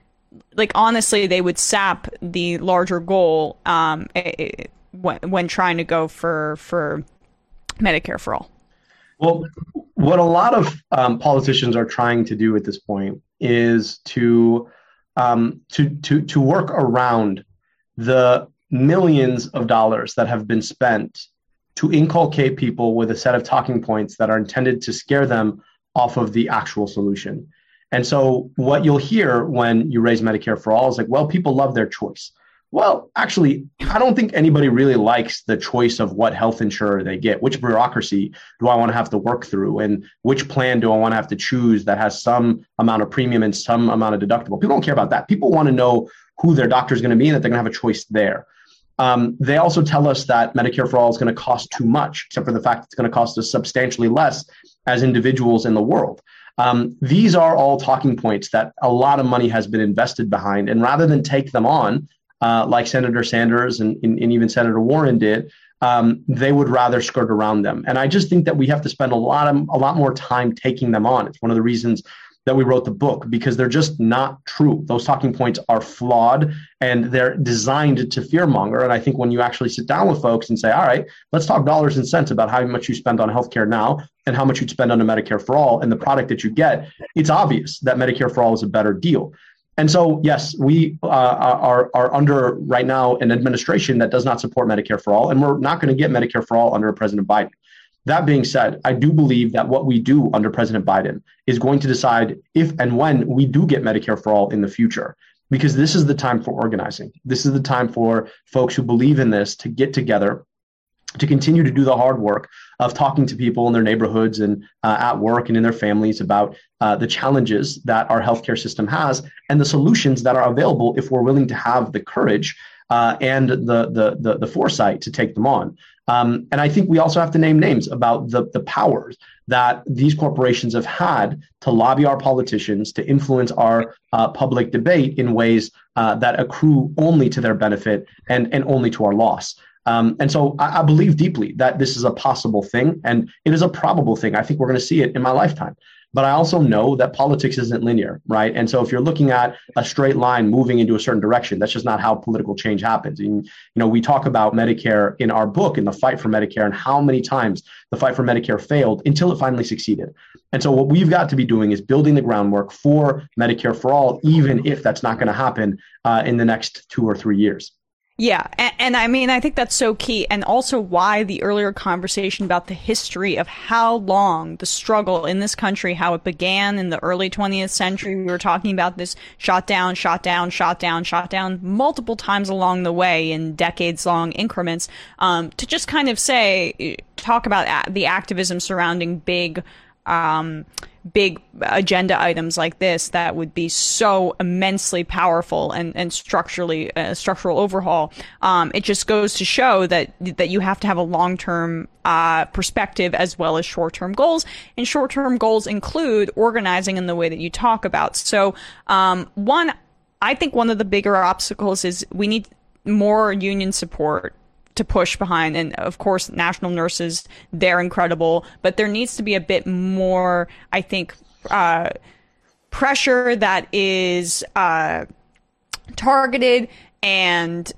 S3: like, honestly, they would sap the larger goal um, when, when trying to go for, for Medicare for All.
S7: Well, what a lot of um, politicians are trying to do at this point is to Um, to to to work around the millions of dollars that have been spent to inculcate people with a set of talking points that are intended to scare them off of the actual solution. And so what you'll hear when you raise Medicare for All is like, well, people love their choice. Well, actually, I don't think anybody really likes the choice of what health insurer they get. Which bureaucracy do I want to have to work through? And which plan do I want to have to choose that has some amount of premium and some amount of deductible? People don't care about that. People want to know who their doctor is going to be and that they're going to have a choice there. Um, they also tell us that Medicare for All is going to cost too much, except for the fact it's going to cost us substantially less as individuals in the world. Um, these are all talking points that a lot of money has been invested behind. And rather than take them on, Uh, like Senator Sanders and, and, and even Senator Warren did, um, they would rather skirt around them. And I just think that we have to spend a lot of a lot more time taking them on. It's one of the reasons that we wrote the book, because they're just not true. Those talking points are flawed and they're designed to fearmonger. And I think when you actually sit down with folks and say, all right, let's talk dollars and cents about how much you spend on healthcare now and how much you'd spend on a Medicare for All and the product that you get, it's obvious that Medicare for All is a better deal. And so, yes, we uh, are, are under right now an administration that does not support Medicare for All, and we're not going to get Medicare for All under President Biden. That being said, I do believe that what we do under President Biden is going to decide if and when we do get Medicare for All in the future, because this is the time for organizing. This is the time for folks who believe in this to get together, to continue to do the hard work of talking to people in their neighborhoods and uh, at work and in their families about uh, the challenges that our healthcare system has and the solutions that are available if we're willing to have the courage uh, and the, the the the foresight to take them on. Um, and I think we also have to name names about the the powers that these corporations have had to lobby our politicians, to influence our uh, public debate in ways uh, that accrue only to their benefit and, and only to our loss. Um, and so I, I believe deeply that this is a possible thing, and it is a probable thing. I think we're going to see it in my lifetime. But I also know that politics isn't linear, right? And so if you're looking at a straight line moving into a certain direction, that's just not how political change happens. And, you know, we talk about Medicare in our book, in the fight for Medicare, and how many times the fight for Medicare failed until it finally succeeded. And so what we've got to be doing is building the groundwork for Medicare for All, even if that's not going to happen uh, in the next two or three years.
S3: Yeah, and, and I mean, I think that's so key, and also why the earlier conversation about the history of how long the struggle in this country, how it began in the early twentieth century. We were talking about this shot down, shot down, shot down, shot down multiple times along the way in decades-long increments, um, to just kind of say, talk about the activism surrounding big um, big agenda items like this that would be so immensely powerful and, and structurally uh, structural overhaul. Um, it just goes to show that that you have to have a long-term uh, perspective as well as short-term goals. And short-term goals include organizing in the way that you talk about. So um, one, I think one of the bigger obstacles is we need more union support to push behind. And of course, national nurses, they're incredible, but there needs to be a bit more, I think, uh, pressure that is uh, targeted and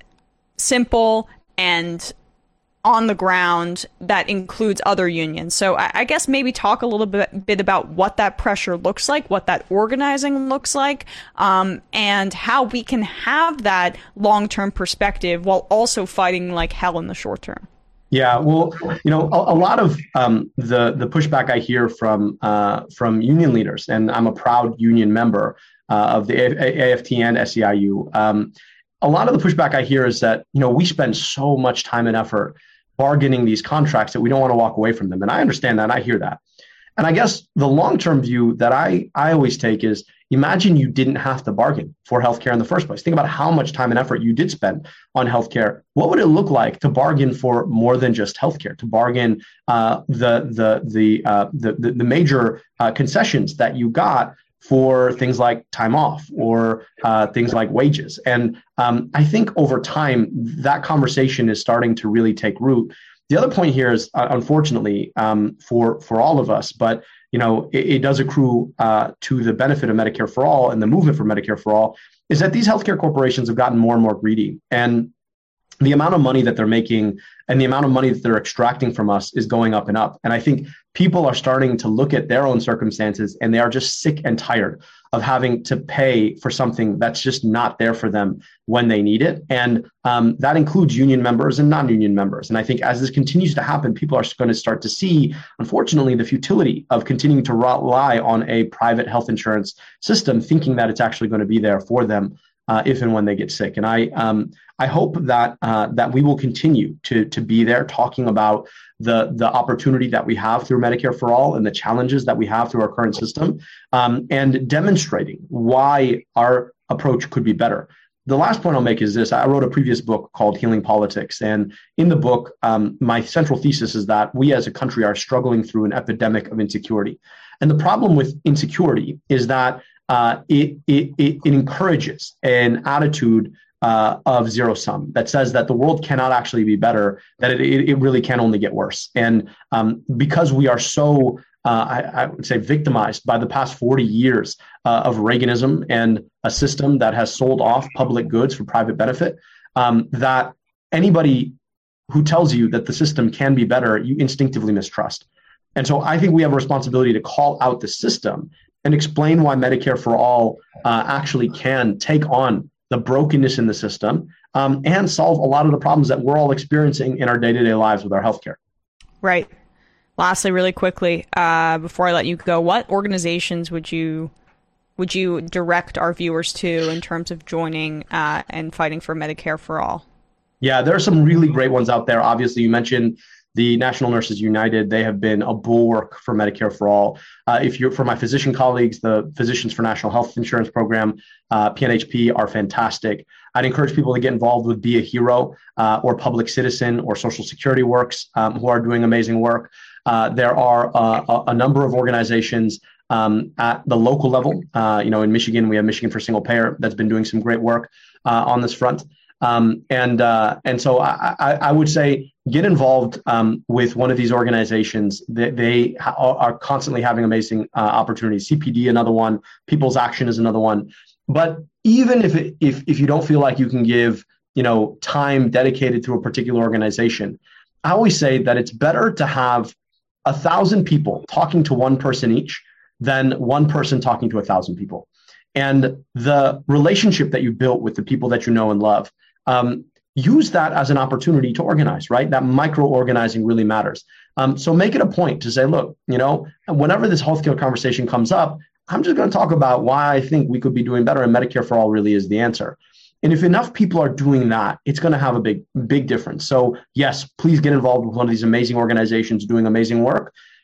S3: simple and on the ground that includes other unions. So I, I guess maybe talk a little bit, bit about what that pressure looks like, what that organizing looks like, um, and how we can have that long-term perspective while also fighting like hell in the short term.
S7: Yeah, well, you know, a, a lot of um, the the pushback I hear from uh, from union leaders, and I'm a proud union member uh, of the A F T and S E I U. Um, a lot of the pushback I hear is that, you know, we spend so much time and effort bargaining these contracts that we don't want to walk away from them. And I understand that, and I hear that. And I guess the long-term view that I, I always take is, imagine you didn't have to bargain for healthcare in the first place. Think about how much time and effort you did spend on healthcare. What would it look like to bargain for more than just healthcare, to bargain uh, the, the, the, uh, the, the, the major uh, concessions that you got for things like time off or uh, things like wages. And um, I think over time, that conversation is starting to really take root. The other point here is, uh, unfortunately, um, for, for all of us, but you know, it, it does accrue uh, to the benefit of Medicare for All and the movement for Medicare for All, is that these healthcare corporations have gotten more and more greedy. And the amount of money that they're making and the amount of money that they're extracting from us is going up and up. And I think people are starting to look at their own circumstances, and they are just sick and tired of having to pay for something that's just not there for them when they need it. And um, that includes union members and non-union members. And I think as this continues to happen, people are going to start to see, unfortunately, the futility of continuing to rely on a private health insurance system, thinking that it's actually going to be there for them Uh, if and when they get sick. And I um, I hope that uh, that we will continue to to be there talking about the the opportunity that we have through Medicare for All and the challenges that we have through our current system, um, and demonstrating why our approach could be better. The last point I'll make is this. I wrote a previous book called Healing Politics. And in the book, um, my central thesis is that we as a country are struggling through an epidemic of insecurity. And the problem with insecurity is that Uh, it, it, it, it encourages an attitude uh, of zero sum that says that the world cannot actually be better, that it, it, it really can only get worse. And um, because we are so, uh, I, I would say, victimized by the past forty years uh, of Reaganism and a system that has sold off public goods for private benefit, um, that anybody who tells you that the system can be better, you instinctively mistrust. And so I think we have a responsibility to call out the system and explain why Medicare for All uh, actually can take on the brokenness in the system um, and solve a lot of the problems that we're all experiencing in our day-to-day lives with our healthcare.
S3: Right. Lastly, really quickly, uh, before I let you go, what organizations would you would you direct our viewers to in terms of joining uh, and fighting for Medicare for All?
S7: Yeah, there are some really great ones out there. Obviously, you mentioned the National Nurses United. They have been a bulwark for Medicare for All. Uh, if you're for my physician colleagues, the Physicians for National Health Insurance Program, uh, P N H P, are fantastic. I'd encourage people to get involved with Be a Hero uh, or Public Citizen or Social Security Works, um, who are doing amazing work. Uh, there are uh, a, a number of organizations um, at the local level. Uh, you know, in Michigan, we have Michigan for Single Payer that's been doing some great work uh, on this front. Um, and uh, and so I, I, I would say get involved um, with one of these organizations. They, they ha- are constantly having amazing uh, opportunities. C P D, another one. People's Action is another one. But even if it, if if you don't feel like you can give you know time dedicated to a particular organization, I always say that it's better to have a thousand people talking to one person each than one person talking to a thousand people. And the relationship that you built with the people that you know and love, Um, use that as an opportunity to organize, right? That micro-organizing really matters. Um, so make it a point to say, look, you know, whenever this healthcare conversation comes up, I'm just going to talk about why I think we could be doing better, and Medicare for All really is the answer. And if enough people are doing that, it's going to have a big, big difference. So yes, please get involved with one of these amazing organizations doing amazing work.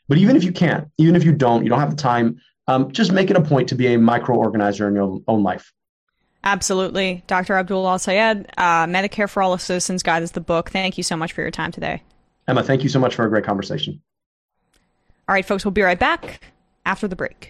S7: But even if you can't, even if you don't, you don't have the time, um, just make it a point to be a micro-organizer in your own life.
S3: Absolutely. Doctor Abdul Al-Sayed, uh, Medicare for All Citizens Guide is the book. Thank you so much for your time today.
S7: Emma, thank you so much for a great conversation.
S3: All right, folks, we'll be right back after the break.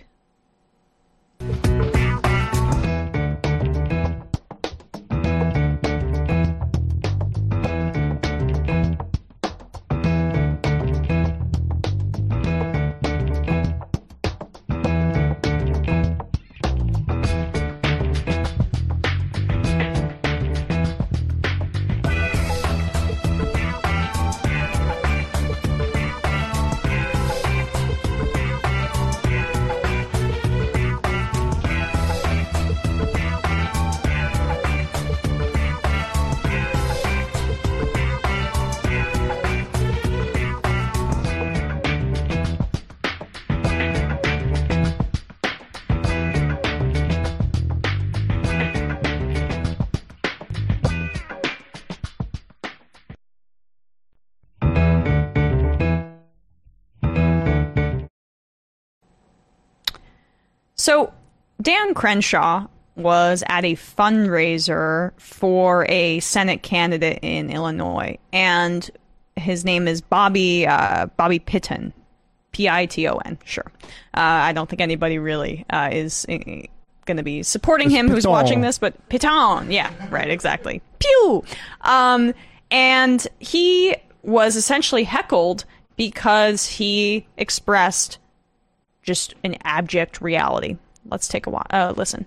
S3: So Dan Crenshaw was at a fundraiser for a Senate candidate in Illinois, and his name is Bobby uh, Bobby Piton, P I T O N. Sure, uh, I don't think anybody really uh, is uh, going to be supporting him who's watching this, but Piton, yeah, right, exactly. Pew. Um, and he was essentially heckled because he expressed just an abject reality. Let's take a while, uh, listen.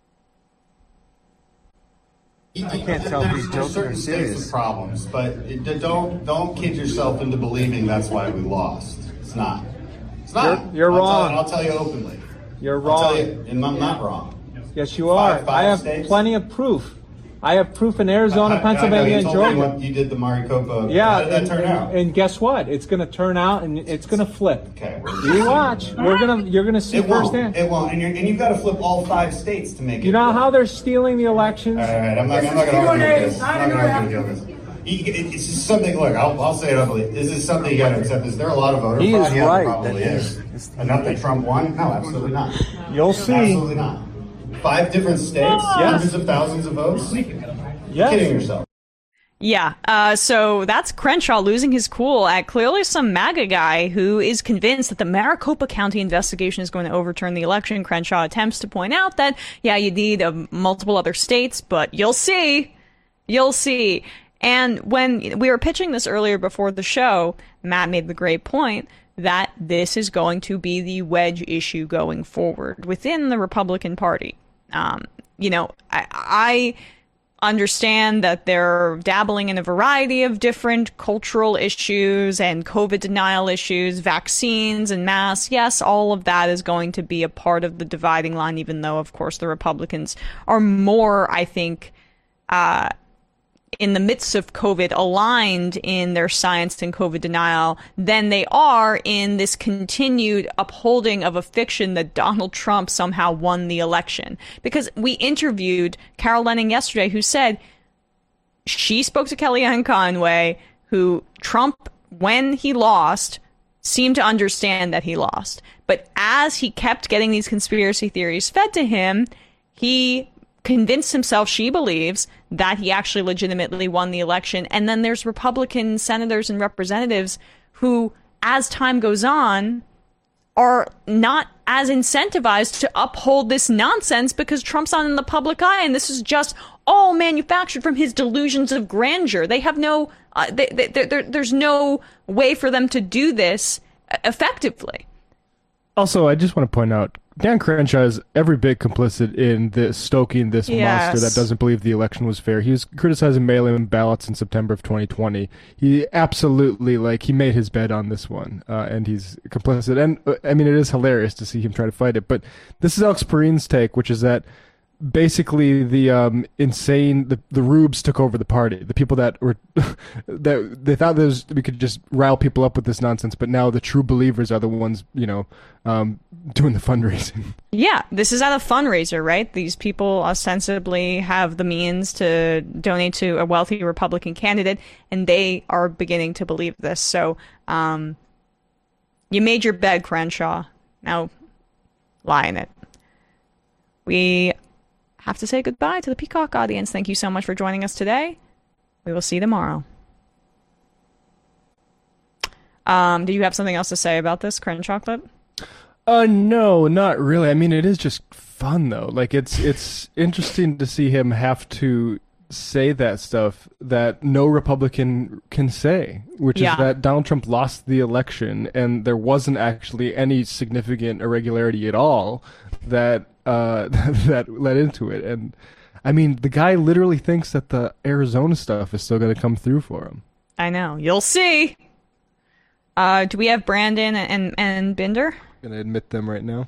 S8: I can't tell if he's joking or serious. Problems, but it, don't don't kid yourself into believing that's why we lost. It's not. It's not.
S9: You're, you're
S8: I'll
S9: wrong.
S8: Tell, I'll tell you openly.
S9: You're wrong.
S8: I'll tell you, and I'm not wrong.
S9: Yes, you are.
S8: Five, five
S9: I have
S8: states?
S9: plenty of proof. I have proof in Arizona,
S8: I, I,
S9: Pennsylvania,
S8: I know, you
S9: and
S8: told me
S9: Georgia.
S8: what you did the Maricopa.
S9: Yeah,
S8: How did that
S9: and,
S8: turn out?
S9: And guess what? It's going to turn out, and it's going to flip.
S8: Okay.
S9: You watch. We're gonna. You're going to see
S8: It won't.
S9: firsthand.
S8: It won't. And, you're, and you've got to flip all five states to make it.
S9: You know
S8: work.
S9: how they're stealing the elections?
S8: All right, I'm not, I'm not going to argue with this. I'm not going to argue with this. You- it- It's just something. Look, I'll, I'll say it openly. This is something you got to accept. Is there a lot of voter
S9: He
S8: fraud?
S9: is
S8: Yeah, there
S9: right.
S8: probably is. Enough that Trump won? No, absolutely not.
S9: You'll see.
S8: Absolutely not. Five different states,
S9: Yes.
S8: hundreds of thousands of votes.
S9: Yes.
S8: Kidding yourself.
S3: Yeah, uh, so that's Crenshaw losing his cool at clearly some MAGA guy who is convinced that the Maricopa County investigation is going to overturn the election. Crenshaw attempts to point out that, yeah, you need uh, multiple other states, but you'll see. You'll see. And when we were pitching this earlier before the show, Matt made the great point that this is going to be the wedge issue going forward within the Republican Party. Um, you know, I... I understand that they're dabbling in a variety of different cultural issues and COVID denial issues, vaccines and masks. Yes, all of that is going to be a part of the dividing line, even though, of course, the Republicans are more, I think, uh, in the midst of COVID, aligned in their science and COVID denial than they are in this continued upholding of a fiction that Donald Trump somehow won the election. Because we interviewed Carol Leonnig yesterday, who said she spoke to Kellyanne Conway, who Trump, when he lost, seemed to understand that he lost. But as he kept getting these conspiracy theories fed to him, he convinced himself, she believes, that he actually legitimately won the election. And then there's Republican senators and representatives who, as time goes on, are not as incentivized to uphold this nonsense because Trump's not in the public eye, and this is just all manufactured from his delusions of grandeur. They have no, uh, they, they, they, there's no way for them to do this effectively.
S4: Also, I just want to point out, Dan Crenshaw is every bit complicit in this stoking this
S3: Yes.
S4: monster that doesn't believe the election was fair. He was criticizing mail-in ballots in September of twenty twenty. He absolutely, like, he made his bed on this one, uh, and he's complicit. And, uh, I mean, it is hilarious to see him try to fight it. But this is Alex Perrine's take, which is that basically the um, insane, the, the rubes took over the party. The people that were, that they thought there was, we could just rile people up with this nonsense, but now the true believers are the ones, you know, um, doing the fundraising.
S3: Yeah, this is at a fundraiser, right? These people ostensibly have the means to donate to a wealthy Republican candidate, and they are beginning to believe this. So, um, You made your bed, Crenshaw. Now lie in it. We have to say goodbye to the Peacock audience. Thank you so much for joining us today. We will see you tomorrow. Um, do you have something else to say about this Crenshaw clip?
S4: Uh, no, not really. I mean, it is just fun though. Like it's it's interesting to see him have to say that stuff that no Republican can say, which
S3: Yeah.
S4: is that Donald Trump lost the election and there wasn't actually any significant irregularity at all that uh that led into it. And I mean, the guy literally thinks that the Arizona stuff is still going to come through for him.
S3: I know. You'll see. Uh, do we have Brandon and and Binder?
S4: I'm going to admit them right now.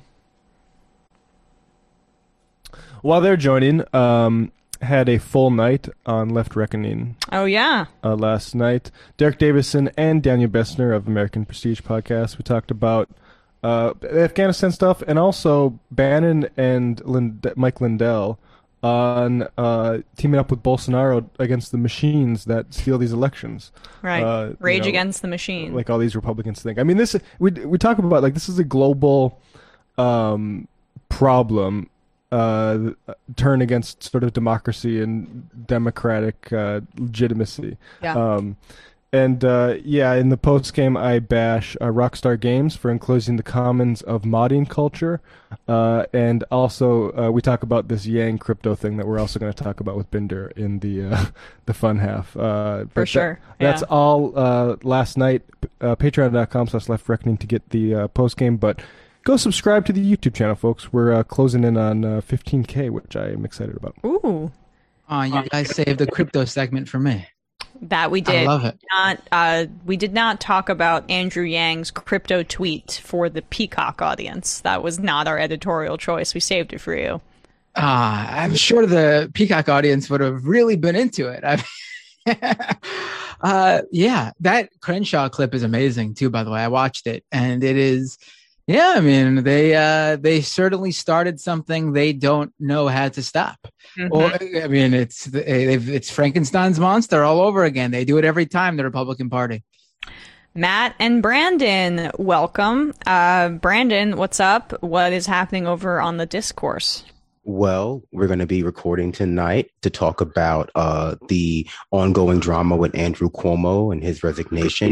S4: While they're joining, um, had a full night on Left Reckoning
S3: Oh yeah.
S4: uh, last night. Derek Davison and Daniel Bessner of American Prestige Podcast. We talked about uh, Afghanistan stuff and also Bannon and Lind- Mike Lindell on uh, teaming up with Bolsonaro against the machines that steal these elections.
S3: Right.
S4: Uh,
S3: Rage
S4: you know,
S3: against the machine.
S4: like all these Republicans think. I mean, this we we talk about like this is a global um, problem. Uh, turn against sort of democracy and democratic uh, legitimacy.
S3: Yeah.
S4: Um, and uh, yeah, in the post game, I bash uh, Rockstar Games for enclosing the commons of modding culture, uh, and also uh, we talk about this Yang crypto thing that we're also going to talk about with Binder in the uh, the fun half. Uh,
S3: For sure.
S4: That, that's
S3: Yeah.
S4: all uh, last night. Uh, Patreon dot com slash Left Reckoning to get the uh, post game, but. Go subscribe to the YouTube channel, folks. We're uh, closing in on uh, fifteen K, which I am excited about.
S3: Ooh.
S10: Oh, you guys saved the crypto segment for me.
S3: That we did.
S10: I love it.
S3: Not, uh, we did not talk about Andrew Yang's crypto tweet for the Peacock audience. That was not our editorial choice. We saved it for you.
S10: Ah, I'm sure the Peacock audience would have really been into it. I uh, yeah, that Crenshaw clip is amazing too. By the way, I watched it, and it is. Yeah, I mean, they uh, they certainly started something they don't know how to stop.
S3: Mhm.
S10: Or, I mean, it's they've, it's Frankenstein's monster all over again. They do it every time, the Republican Party.
S3: Matt and Brandon, welcome. Uh, Brandon, what's up? What is happening over on the discourse?
S11: Well, we're going to be recording tonight to talk about uh, the ongoing drama with Andrew Cuomo and his resignation.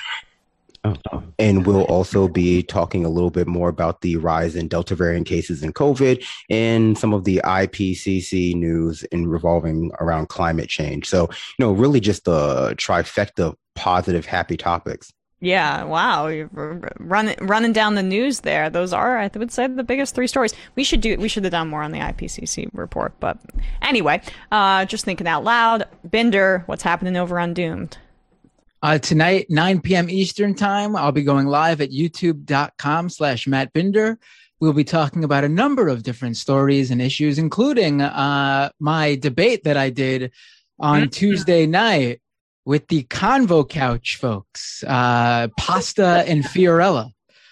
S11: Oh. And we'll also be talking a little bit more about the rise in Delta variant cases in COVID and some of the I P C C news in revolving around climate change. So, you know, really just a trifecta of positive, happy topics.
S3: Yeah, wow, you're running running down the news there. Those are, I would say, the biggest three stories. We should do. We should have done more on the I P C C report, but anyway, uh, just thinking out loud. Binder, what's happening over on Doomed?
S10: Uh, tonight, nine p.m. Eastern time, I'll be going live at youtube.com slash Matt Binder. We'll be talking about a number of different stories and issues, including uh, my debate that I did on mm-hmm. Tuesday night with the Convo Couch folks, uh, Pasta and Fiorella.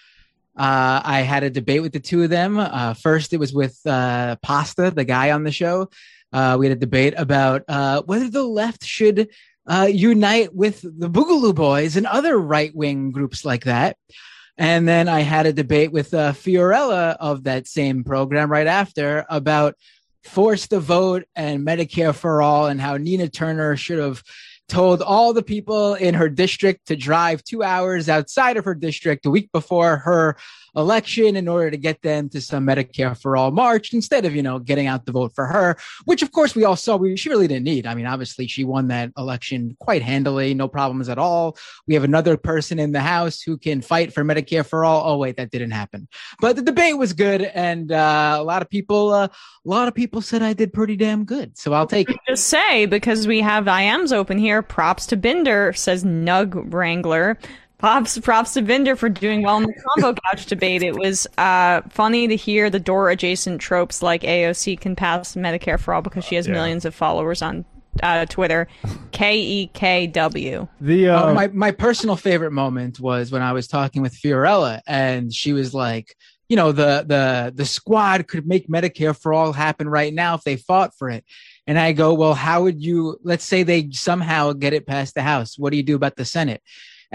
S10: Uh, I had a debate with the two of them. Uh, first, it was with uh, Pasta, the guy on the show. Uh, we had a debate about uh, whether the left should Uh, unite with the Boogaloo Boys and other right-wing groups like that. And then I had a debate with uh, Fiorella of that same program right after about forced to vote and Medicare for all and how Nina Turner should have told all the people in her district to drive two hours outside of her district a week before her election in order to get them to some Medicare for all march instead of, you know, getting out the vote for her, which of course we all saw we, she really didn't need. I mean, obviously she won that election quite handily, no problems at all. We have another person in the House who can fight for Medicare for all. Oh, wait, that didn't happen. But the debate was good. And uh, a lot of people, uh, a lot of people said I did pretty damn good. So I'll take it.
S3: Just say, because we have I Ms open here, props to Binder, says Nug Wrangler. Props, props to Binder for doing well in the Combo Couch debate. It was uh, funny to hear the door-adjacent tropes like A O C can pass Medicare for all because she has
S4: yeah.
S3: millions of followers on uh, Twitter. K E K W.
S10: The uh, oh, my my personal favorite moment was when I was talking with Fiorella, and she was like, you know, the the the squad could make Medicare for all happen right now if they fought for it. And I go, well, how would you? Let's say they somehow get it past the House. What do you do about the Senate?